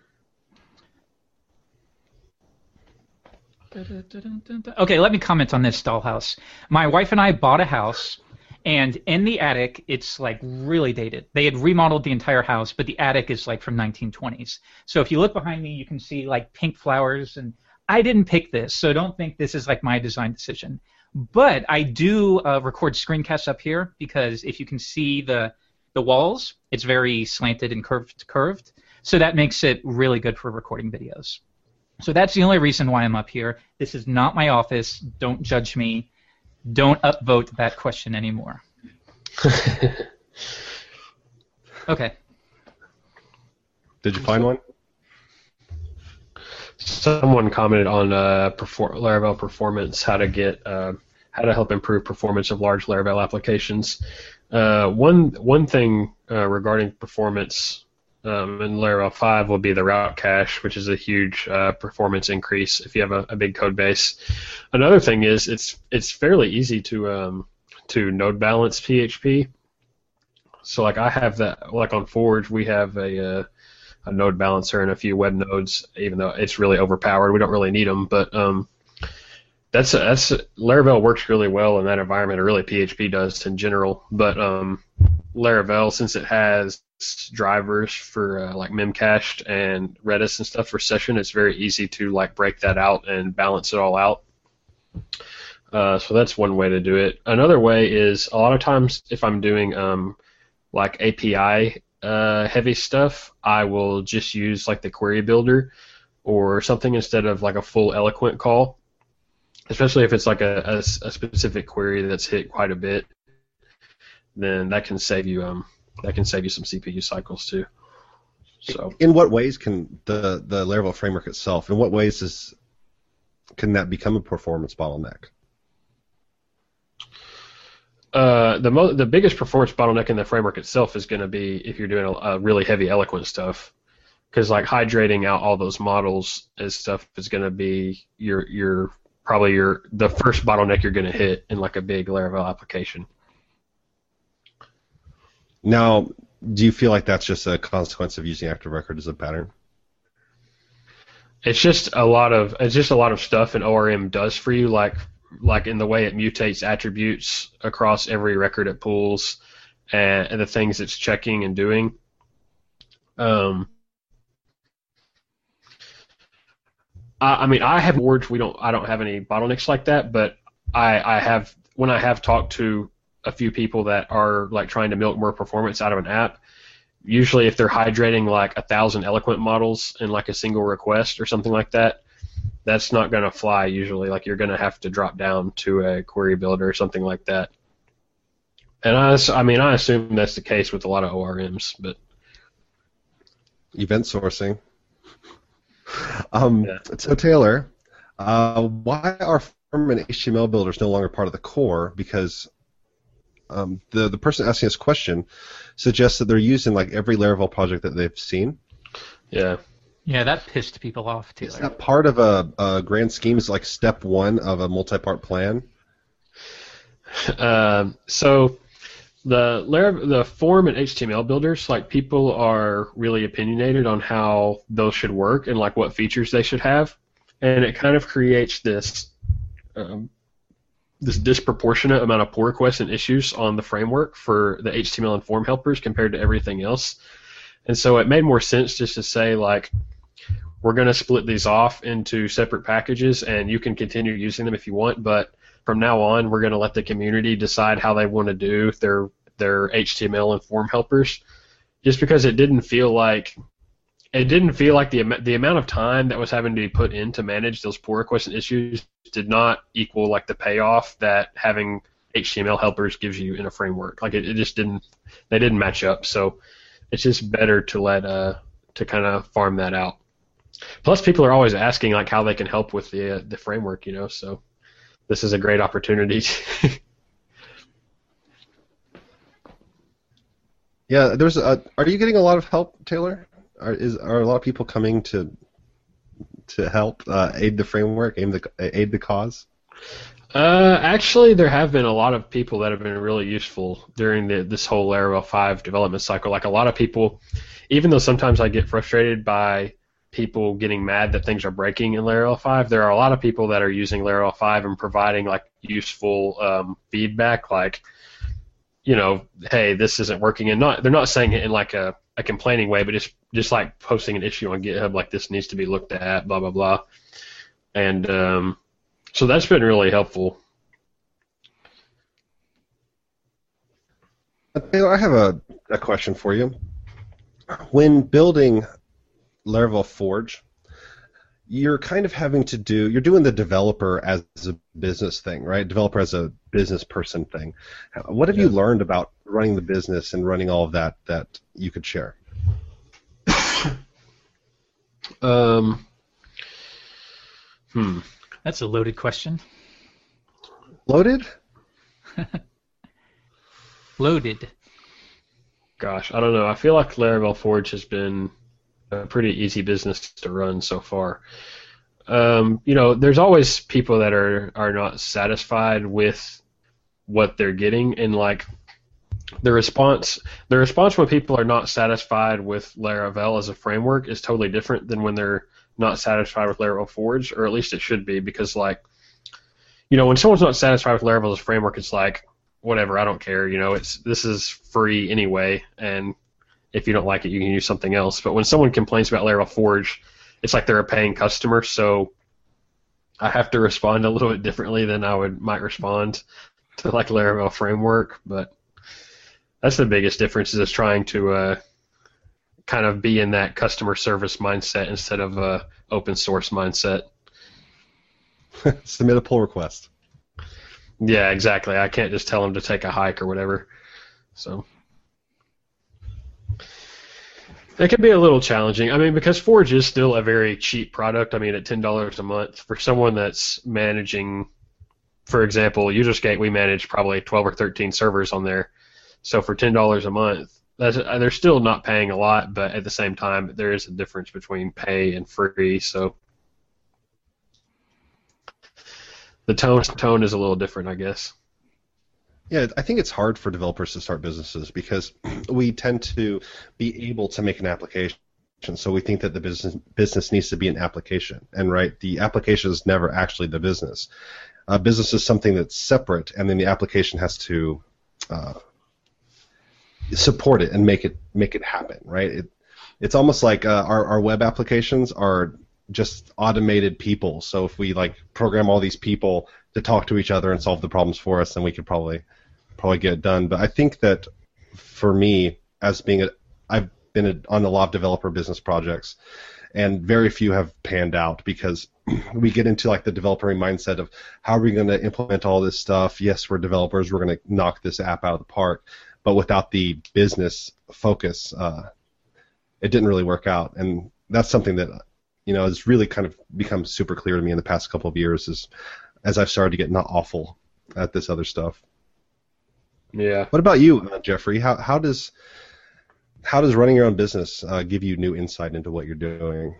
Okay, let me comment on this dollhouse. My wife and I bought a house, and in the attic, it's like really dated. They had remodeled the entire house, but the attic is like from 1920s. So if you look behind me, you can see like pink flowers, and I didn't pick this, so don't think this is like my design decision. But I do record screencasts up here, because if you can see the walls, it's very slanted and curved. So that makes it really good for recording videos. So that's the only reason why I'm up here. This is not my office. Don't judge me. Don't upvote that question anymore. Okay. Did you find one? Someone commented on Laravel performance, how to help improve performance of large Laravel applications. One thing regarding performance in Laravel 5 will be the route cache, which is a huge performance increase if you have a big code base. Another thing is it's fairly easy to node balance PHP. So like I have that, like on Forge we have a node balancer and a few web nodes, even though it's really overpowered. We don't really need them, but That's Laravel works really well in that environment, or really PHP does in general. But Laravel, since it has drivers for like Memcached and Redis and stuff for session, it's very easy to like break that out and balance it all out. So that's one way to do it. Another way is a lot of times if I'm doing like API heavy stuff, I will just use like the query builder or something instead of like a full Eloquent call. Especially if it's like a specific query that's hit quite a bit, then that can save you some CPU cycles too. So, in what ways can the Laravel framework itself? In what ways can that become a performance bottleneck? The biggest performance bottleneck in the framework itself is going to be if you're doing a really heavy Eloquent stuff, because like hydrating out all those models and stuff is going to be probably the first bottleneck you're going to hit in like a big Laravel application. Now, do you feel like that's just a consequence of using Active Record as a pattern? It's just a lot of stuff an ORM does for you, like in the way it mutates attributes across every record it pulls, and the things it's checking and doing. I mean, I have words. I don't have any bottlenecks like that, but I have, when I have talked to a few people that are like trying to milk more performance out of an app. Usually, if they're hydrating like 1,000 Eloquent models in like a single request or something like that, that's not going to fly. Usually, like you're going to have to drop down to a query builder or something like that. And I assume that's the case with a lot of ORMs, but event sourcing. So Taylor, why are form and HTML builders no longer part of the core? Because the person asking this question suggests that they're using like every Laravel project that they've seen. Yeah. Yeah, that pissed people off, Taylor. Is that part of a grand scheme? Is like step one of a multi-part plan? So the form and HTML builders, like people are really opinionated on how those should work and like what features they should have, and it kind of creates this disproportionate amount of pull requests and issues on the framework for the HTML and form helpers compared to everything else. And so it made more sense just to say, like, we're going to split these off into separate packages, and you can continue using them if you want, but from now on, we're going to let the community decide how they want to do their HTML and form helpers, just because it didn't feel like the amount of time that was having to be put in to manage those pull requests and issues did not equal like the payoff that having HTML helpers gives you in a framework. Like it just didn't match up. So it's just better to let to kind of farm that out. Plus, people are always asking like how they can help with the framework, you know. So this is a great opportunity. Yeah, are you getting a lot of help, Taylor? Are a lot of people coming to help aid the framework, aid the cause? Actually, there have been a lot of people that have been really useful during this whole Laravel 5 development cycle. Like a lot of people, even though sometimes I get frustrated by people getting mad that things are breaking in Laravel 5, there are a lot of people that are using Laravel 5 and providing like useful feedback, like, you know, hey, this isn't working, and they're not saying it in like a complaining way, but it's just like posting an issue on GitHub, like this needs to be looked at, blah blah blah, and so that's been really helpful. Taylor, I have a question for you. When building Laravel Forge, you're kind of you're doing the developer as a business thing, right? Developer as a business person thing. What have you learned about running the business and running all of that you could share? That's a loaded question. Loaded? Loaded. Gosh, I don't know. I feel like Laravel Forge has been a pretty easy business to run so far. You know, there's always people that are not satisfied with what they're getting, and like the response when people are not satisfied with Laravel as a framework is totally different than when they're not satisfied with Laravel Forge, or at least it should be, because like when someone's not satisfied with Laravel's framework, it's like, whatever, I don't care. This is free anyway, and if you don't like it, you can use something else. But when someone complains about Laravel Forge, it's like they're a paying customer, so I have to respond a little bit differently than I might respond to like Laravel framework. But that's the biggest difference, is trying to kind of be in that customer service mindset instead of a open source mindset. Submit a pull request. Yeah, exactly. I can't just tell them to take a hike or whatever. So it can be a little challenging. I mean, because Forge is still a very cheap product. I mean, at $10 a month, for someone that's managing, for example, UsersGate, we manage probably 12 or 13 servers on there. So for $10 a month, they're still not paying a lot, but at the same time, there is a difference between pay and free. So the tone is a little different, I guess. Yeah, I think it's hard for developers to start businesses because we tend to be able to make an application. So we think that the business needs to be an application, and right, the application is never actually the business. Business is something that's separate, and then the application has to support it and make it happen, right? It's almost like our web applications are just automated people. So if we like program all these people to talk to each other and solve the problems for us, then we could probably get it done. But I think that for me, I've been on a lot of developer business projects, and very few have panned out because we get into like the developer mindset of how are we going to implement all this stuff? Yes, we're developers. We're going to knock this app out of the park, but without the business focus, it didn't really work out. And that's something that has really kind of become super clear to me in the past couple of years as I've started to get not awful at this other stuff. Yeah. What about you, Jeffrey? How does running your own business give you new insight into what you're doing?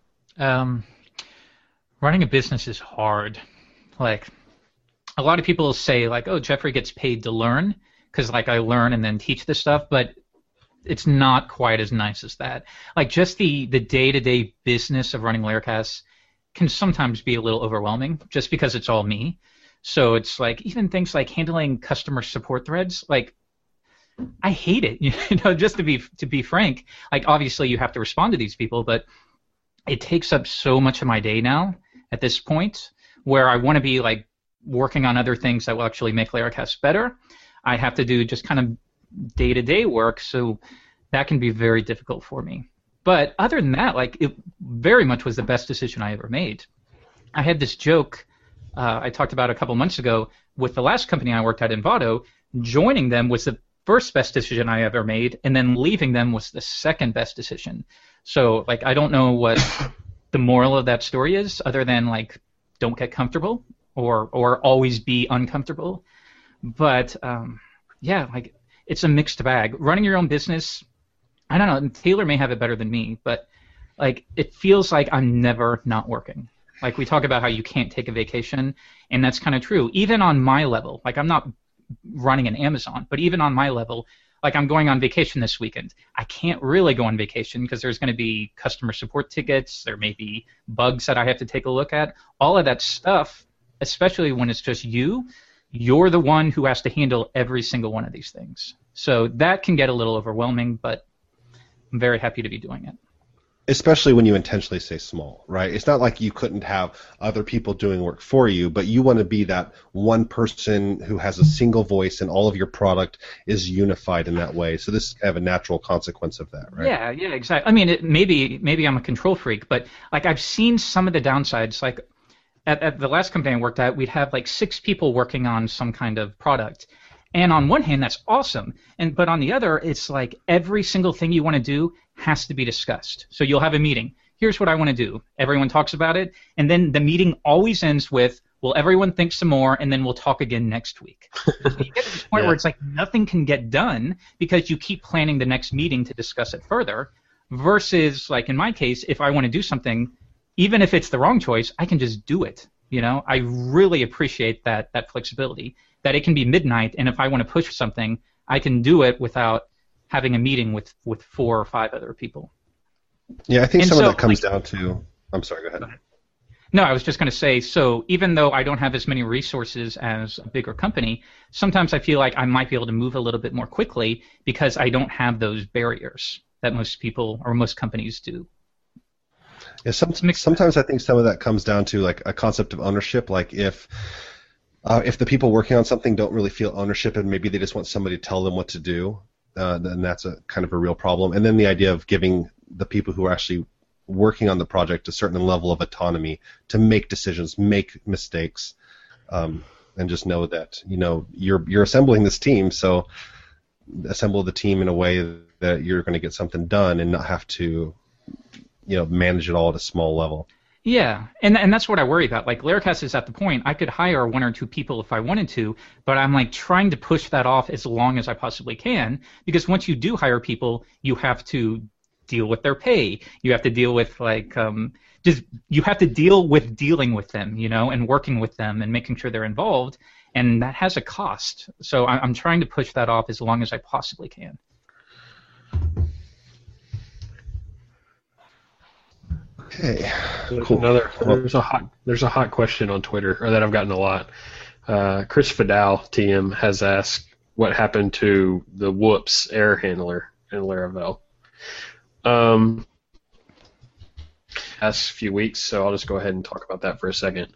Running a business is hard. Like, a lot of people say, like, oh, Jeffrey gets paid to learn because, like, I learn and then teach this stuff, but it's not quite as nice as that. Like, just the day-to-day business of running Laracast can sometimes be a little overwhelming just because it's all me. So it's like even things like handling customer support threads, like I hate it. Just to be frank, like obviously you have to respond to these people, but it takes up so much of my day now at this point where I want to be like working on other things that will actually make Laracast better. I have to do just kind of day-to-day work, so that can be very difficult for me. But other than that, like it very much was the best decision I ever made. I had this joke I talked about a couple months ago with the last company I worked at, Envato. Joining them was the first best decision I ever made, and then leaving them was the second best decision. So, like, I don't know what the moral of that story is, other than like, don't get comfortable or always be uncomfortable. But yeah, like it's a mixed bag. Running your own business, I don't know. Taylor may have it better than me, but like it feels like I'm never not working. Like we talk about how you can't take a vacation, and that's kind of true. Even on my level, like I'm not running an Amazon, but even on my level, like I'm going on vacation this weekend. I can't really go on vacation because there's going to be customer support tickets. There may be bugs that I have to take a look at. All of that stuff, especially when it's just you're the one who has to handle every single one of these things. So that can get a little overwhelming, but I'm very happy to be doing it. Especially when you intentionally say small, right? It's not like you couldn't have other people doing work for you, but you want to be that one person who has a single voice and all of your product is unified in that way. So this is kind of a natural consequence of that, right? Yeah, exactly. I mean, maybe I'm a control freak, but like I've seen some of the downsides. Like at the last company I worked at, we'd have like 6 people working on some kind of product. And on one hand, that's awesome. But on the other, it's like every single thing you want to do has to be discussed. So you'll have a meeting. Here's what I want to do. Everyone talks about it. And then the meeting always ends with, well, everyone think some more, and then we'll talk again next week. So you get to this point where it's like nothing can get done because you keep planning the next meeting to discuss it further, versus like in my case, if I want to do something, even if it's the wrong choice, I can just do it. I really appreciate that flexibility, that it can be midnight, and if I want to push something, I can do it without having a meeting with 4 or 5 other people. Yeah, I think some of that comes down to... I'm sorry, go ahead. No, I was just going to say, so even though I don't have as many resources as a bigger company, sometimes I feel like I might be able to move a little bit more quickly because I don't have those barriers that most people or most companies do. Yeah, sometimes I think some of that comes down to like a concept of ownership. Like if the people working on something don't really feel ownership and maybe they just want somebody to tell them what to do, then that's a kind of a real problem. And then the idea of giving the people who are actually working on the project a certain level of autonomy to make decisions, make mistakes, and just know that you're assembling this team, so assemble the team in a way that you're going to get something done and not have to manage it all at a small level. Yeah, and that's what I worry about. Like, Laracast is at the point I could hire 1 or 2 people if I wanted to, but I'm like trying to push that off as long as I possibly can, because once you do hire people, you have to deal with their pay. You have to deal with you have to deal with dealing with them, and working with them and making sure they're involved, and that has a cost. So I'm trying to push that off as long as I possibly can. Okay. Cool. There's a hot question on Twitter, or that I've gotten a lot. Chris Fidal, TM, has asked what happened to the Whoops error handler in Laravel. Last few weeks, so I'll just go ahead and talk about that for a second.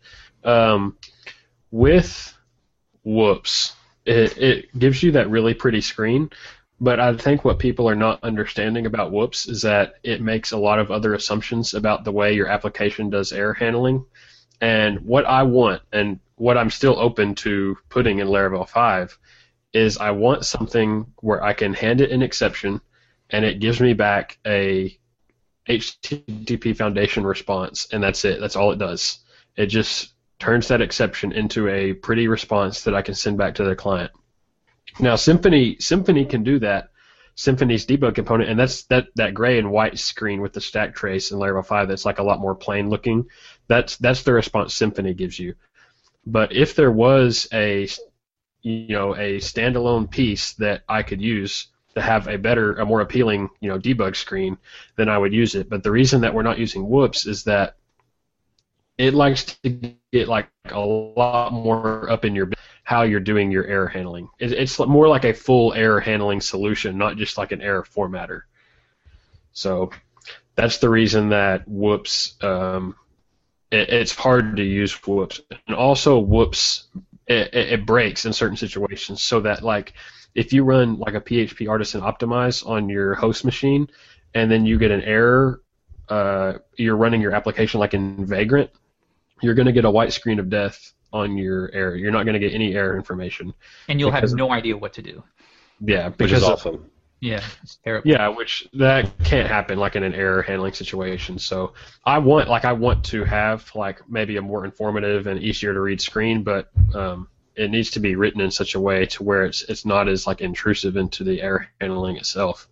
With Whoops, it gives you that really pretty screen, but I think what people are not understanding about Whoops is that it makes a lot of other assumptions about the way your application does error handling. And what I want, and what I'm still open to putting in Laravel 5, is I want something where I can hand it an exception, and it gives me back a HTTP Foundation response, and that's it. That's all it does. It just turns that exception into a pretty response that I can send back to the client. Now, Symfony can do that. Symfony's debug component, and that's that gray and white screen with the stack trace in Laravel 5 that's like a lot more plain looking. That's the response Symfony gives you. But if there was a standalone piece that I could use to have a more appealing, debug screen, then I would use it. But the reason that we're not using Whoops is that it likes to get like a lot more up in your how you're doing your error handling. It's more like a full error handling solution, not just like an error formatter. So that's the reason that Whoops, it's hard to use Whoops. And also Whoops, it breaks in certain situations, so that like if you run like a PHP Artisan Optimize on your host machine and then you get an error, you're running your application like in Vagrant, you're going to get a white screen of death on your error. You're not going to get any error information. And you'll have no idea what to do. Yeah, which is awesome. Yeah, it's terrible. Yeah, which that can't happen like in an error handling situation. So I want to have like maybe a more informative and easier to read screen, but it needs to be written in such a way to where it's not as like intrusive into the error handling itself.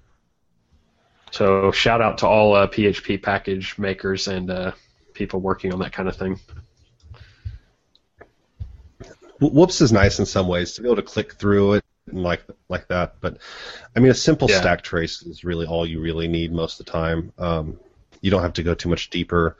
So shout out to all PHP package makers and people working on that kind of thing. Whoops is nice in some ways to be able to click through it and like that, but I mean a simple stack trace is really all you really need most of the time. You don't have to go too much deeper.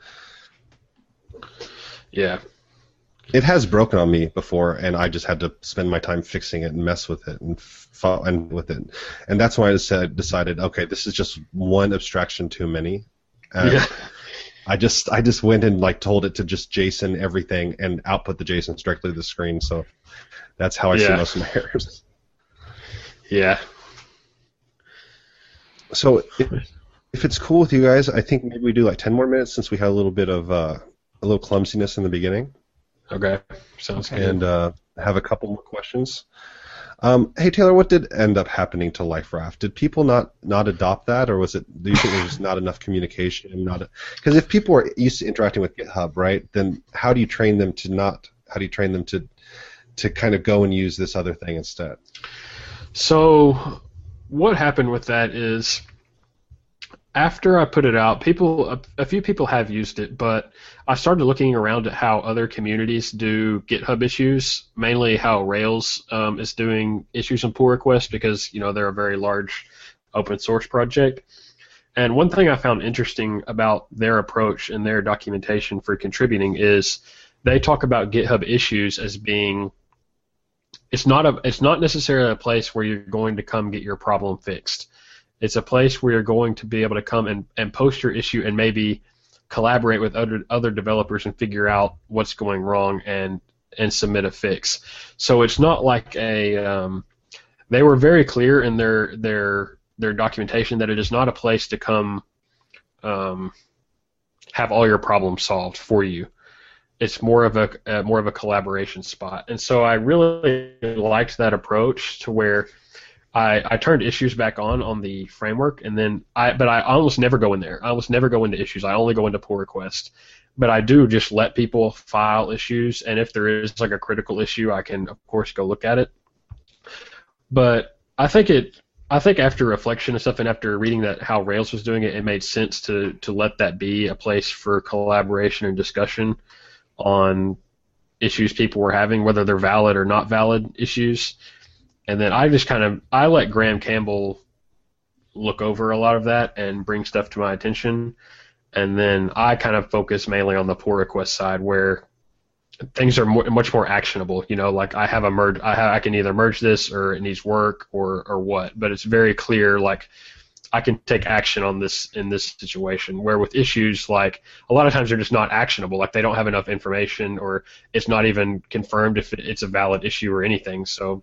Yeah. It has broken on me before, and I just had to spend my time fixing it and mess with it and with it, and that's why I decided, okay, this is just one abstraction too many. I just went and like told it to just JSON everything and output the JSON directly to the screen. So that's how I see most of my errors. Yeah. So if it's cool with you guys, I think maybe we do like 10 more minutes since we had a little bit of a little clumsiness in the beginning. Okay, sounds good. And have a couple more questions. Hey Taylor, what did end up happening to LifeRaft? Did people not adopt that, or do you think there's just not enough communication? Because if people are used to interacting with GitHub, right, then how do you train them to kind of go and use this other thing instead? So what happened with that is after I put it out, a few people have used it, but I started looking around at how other communities do GitHub issues, mainly how Rails is doing issues and pull requests because they're a very large open source project. And one thing I found interesting about their approach and their documentation for contributing is they talk about GitHub issues as being it's not necessarily a place where you're going to come get your problem fixed. It's a place where you're going to be able to come and post your issue and maybe collaborate with other developers and figure out what's going wrong and submit a fix. So it's not like they were very clear in their documentation that it is not a place to come have all your problems solved for you. It's more of a collaboration spot. And so I really liked that approach to where I turned issues back on the framework, and then I almost never go in there. I almost never go into issues. I only go into pull request. But I do just let people file issues, and if there is like a critical issue, I can of course go look at it. But I think after reflection and stuff, and after reading that how Rails was doing it, it made sense to let that be a place for collaboration and discussion on issues people were having, whether they're valid or not valid issues. And then I let Graham Campbell look over a lot of that and bring stuff to my attention. And then I kind of focus mainly on the pull request side where things are much more actionable. You know, like I have a merge, I can either merge this or it needs work or what. But it's very clear, like I can take action on this in this situation. Where with issues, like a lot of times they're just not actionable. Like they don't have enough information, or it's not even confirmed if it's a valid issue or anything. So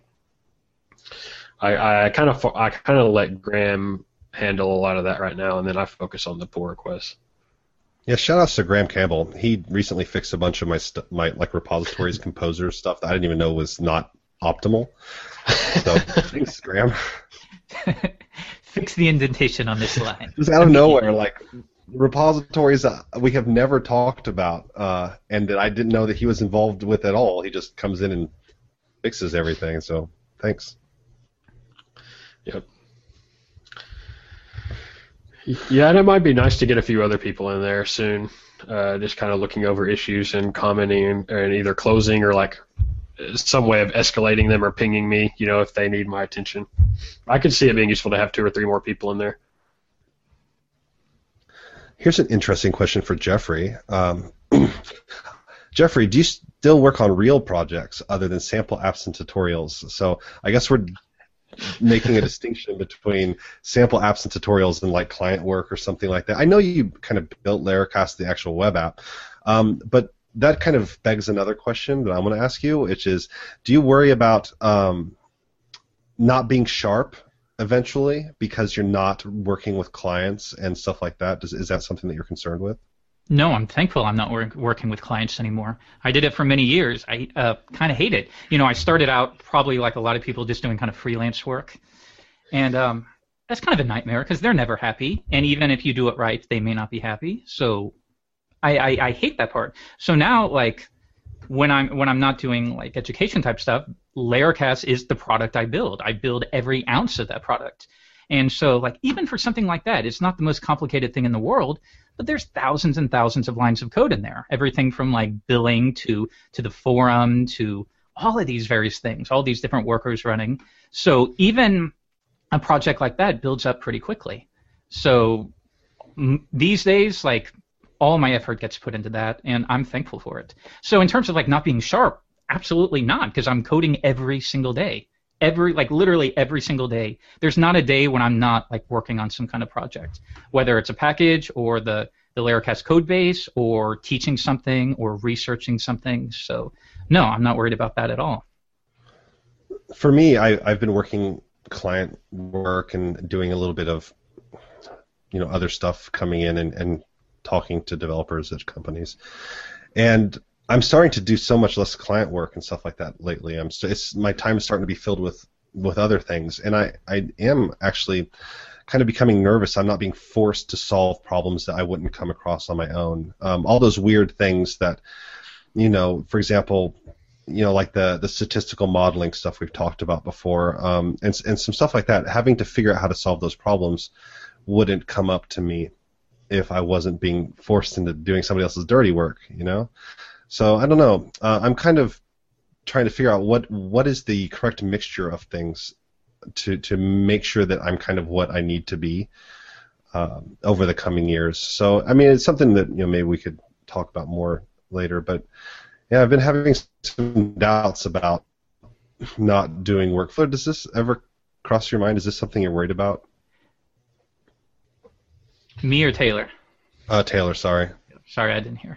I kind of let Graham handle a lot of that right now, and then I focus on the pull requests. Yeah, shout outs to Graham Campbell. He recently fixed a bunch of my like repositories, composer stuff that I didn't even know was not optimal. So thanks, Graham. Fix the indentation on this line. Just out of nowhere, like repositories that we have never talked about, and that I didn't know that he was involved with at all. He just comes in and fixes everything. So thanks. Yep. Yeah, and it might be nice to get a few other people in there soon, just kind of looking over issues and commenting and either closing or like some way of escalating them or pinging me, you know, if they need my attention. I could see it being useful to have 2 or 3 more people in there. Here's an interesting question for Jeffrey. Jeffrey, do you still work on real projects other than sample apps and tutorials? So I guess we're making a distinction between sample apps and tutorials and like client work or something like that. I know you kind of built Laracast, the actual web app, but that kind of begs another question that I'm going to ask you, which is, do you worry about not being sharp eventually because you're not working with clients and stuff like that? Is that something that you're concerned with? No, I'm thankful I'm not working with clients anymore. I did it for many years. I kind of hate it. You know, I started out probably like a lot of people just doing kind of freelance work. And that's kind of a nightmare because they're never happy. And even if you do it right, they may not be happy. So I hate that part. So now, like, when I'm not doing like education type stuff, Laracast is the product I build. I build every ounce of that product. And so, like, even for something like that, it's not the most complicated thing in the world, but there's thousands and thousands of lines of code in there. Everything from like billing to the forum to all of these various things, all these different workers running. So even a project like that builds up pretty quickly. So these days, like, all my effort gets put into that, and I'm thankful for it. So in terms of like not being sharp, absolutely not, because I'm coding every single day. Literally every single day. There's not a day when I'm not like working on some kind of project, whether it's a package or the Laracast code base or teaching something or researching something. So no, I'm not worried about that at all. For me, I've been working client work and doing a little bit of, you know, other stuff, coming in and talking to developers at companies, and I'm starting to do so much less client work and stuff like that lately. My time is starting to be filled with other things, and I am actually kind of becoming nervous. I'm not being forced to solve problems that I wouldn't come across on my own. All those weird things that, you know, for example, you know, like the statistical modeling stuff we've talked about before, and some stuff like that. Having to figure out how to solve those problems wouldn't come up to me if I wasn't being forced into doing somebody else's dirty work, you know? So I don't know. I'm kind of trying to figure out what is the correct mixture of things to make sure that I'm kind of what I need to be. over the coming years. So, I mean, it's something that maybe we could talk about more later. But yeah, I've been having some doubts about not doing workflow. Does this ever cross your mind? Is this something you're worried about? Me or Taylor? Taylor, sorry. Sorry, I didn't hear.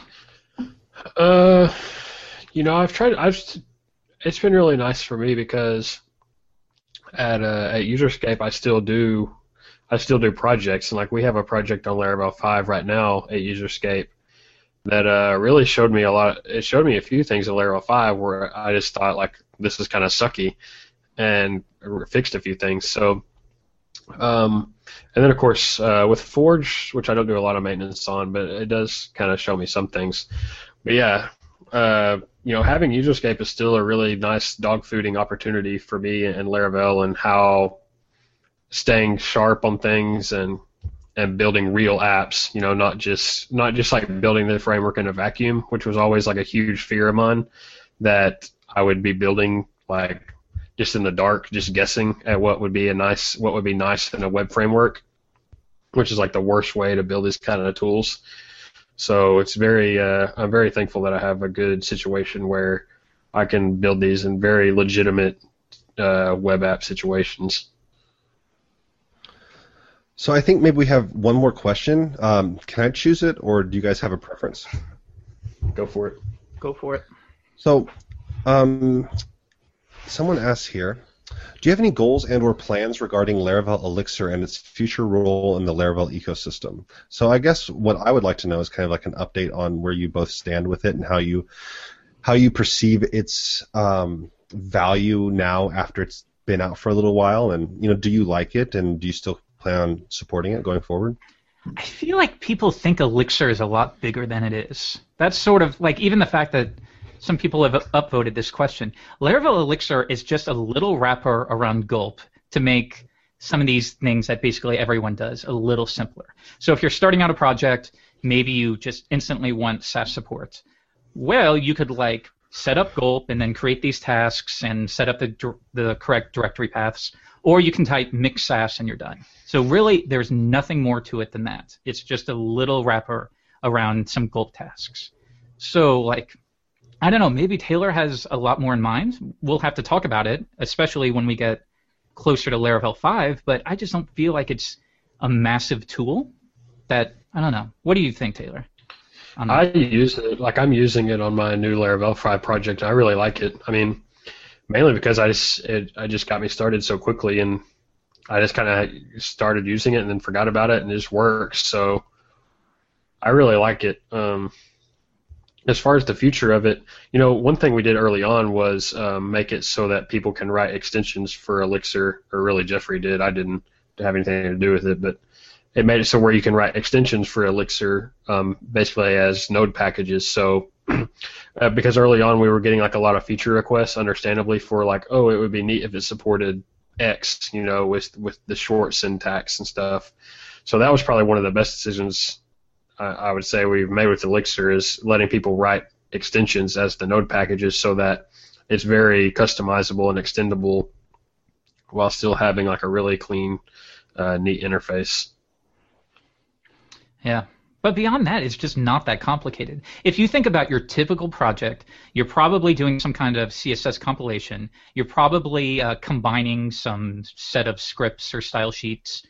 I've tried. It's been really nice for me because at Userscape I still do projects, and like we have a project on Laravel 5 right now at Userscape that really showed me a lot. It showed me a few things in Laravel 5 where I just thought like this is kind of sucky, and fixed a few things. So, and then of course with Forge, which I don't do a lot of maintenance on, but it does kind of show me some things. But yeah, having Userscape is still a really nice dog fooding opportunity for me and Laravel, and how staying sharp on things and building real apps, not just like building the framework in a vacuum, which was always like a huge fear of mine, that I would be building like just in the dark, just guessing at what would be nice in a web framework, which is like the worst way to build these kind of tools. So it's I'm very thankful that I have a good situation where I can build these in very legitimate web app situations. So I think maybe we have one more question. Can I choose it, or do you guys have a preference? Go for it. Go for it. So, someone asks here, do you have any goals and or plans regarding Laravel Elixir and its future role in the Laravel ecosystem? So I guess what I would like to know is kind of like an update on where you both stand with it and how you perceive its value now after it's been out for a little while, and do you like it, and do you still plan on supporting it going forward? I feel like people think Elixir is a lot bigger than it is. That's sort of like even the fact that some people have upvoted this question. Laravel Elixir is just a little wrapper around Gulp to make some of these things that basically everyone does a little simpler. So if you're starting out a project, maybe you just instantly want SaaS support. Well, you could like set up Gulp and then create these tasks and set up the correct directory paths, or you can type mix SaaS and you're done. So really, there's nothing more to it than that. It's just a little wrapper around some Gulp tasks. So like, I don't know, maybe Taylor has a lot more in mind. We'll have to talk about it, especially when we get closer to Laravel 5, but I just don't feel like it's a massive tool that, I don't know. What do you think, Taylor? I use it, like I'm using it on my new Laravel 5 project. I really like it. I mean, mainly because I just got me started so quickly, and I just kind of started using it and then forgot about it, and it just works. So I really like it. As far as the future of it, one thing we did early on was make it so that people can write extensions for Elixir, or really Jeffrey did. I didn't have anything to do with it, but it made it so where you can write extensions for Elixir basically as node packages. So because early on we were getting like a lot of feature requests, understandably, for like, oh, it would be neat if it supported X, with the short syntax and stuff. So that was probably one of the best decisions I would say we've made with Elixir, is letting people write extensions as the node packages so that it's very customizable and extendable while still having like a really clean, neat interface. Yeah. But beyond that, it's just not that complicated. If you think about your typical project, you're probably doing some kind of CSS compilation. You're probably combining some set of scripts or style sheets.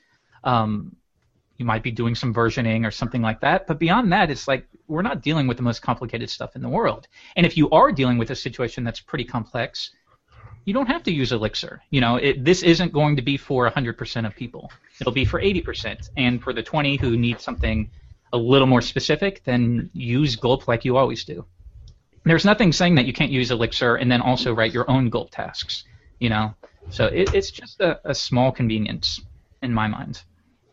You might be doing some versioning or something like that. But beyond that, it's like we're not dealing with the most complicated stuff in the world. And if you are dealing with a situation that's pretty complex, you don't have to use Elixir. This isn't going to be for 100% of people. It'll be for 80%. And for the 20 who need something a little more specific, then use Gulp like you always do. There's nothing saying that you can't use Elixir and then also write your own Gulp tasks. So it's just a small convenience in my mind.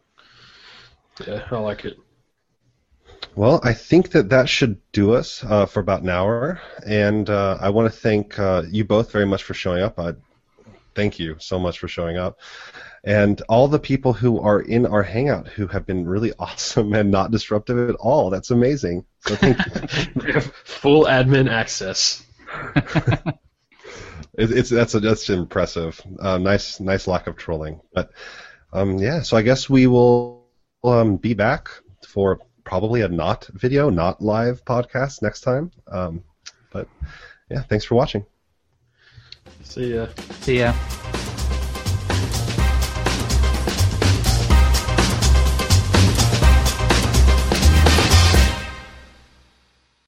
Yeah, I like it. Well, I think that should do us for about an hour, and I want to thank you both very much for showing up. Thank you so much for showing up, and all the people who are in our Hangout who have been really awesome and not disruptive at all. That's amazing. So thank you. We have full admin access. That's impressive. Nice lack of trolling, but yeah. So I guess we will we'll be back for probably a not live podcast next time. But yeah, thanks for watching. See ya. See ya.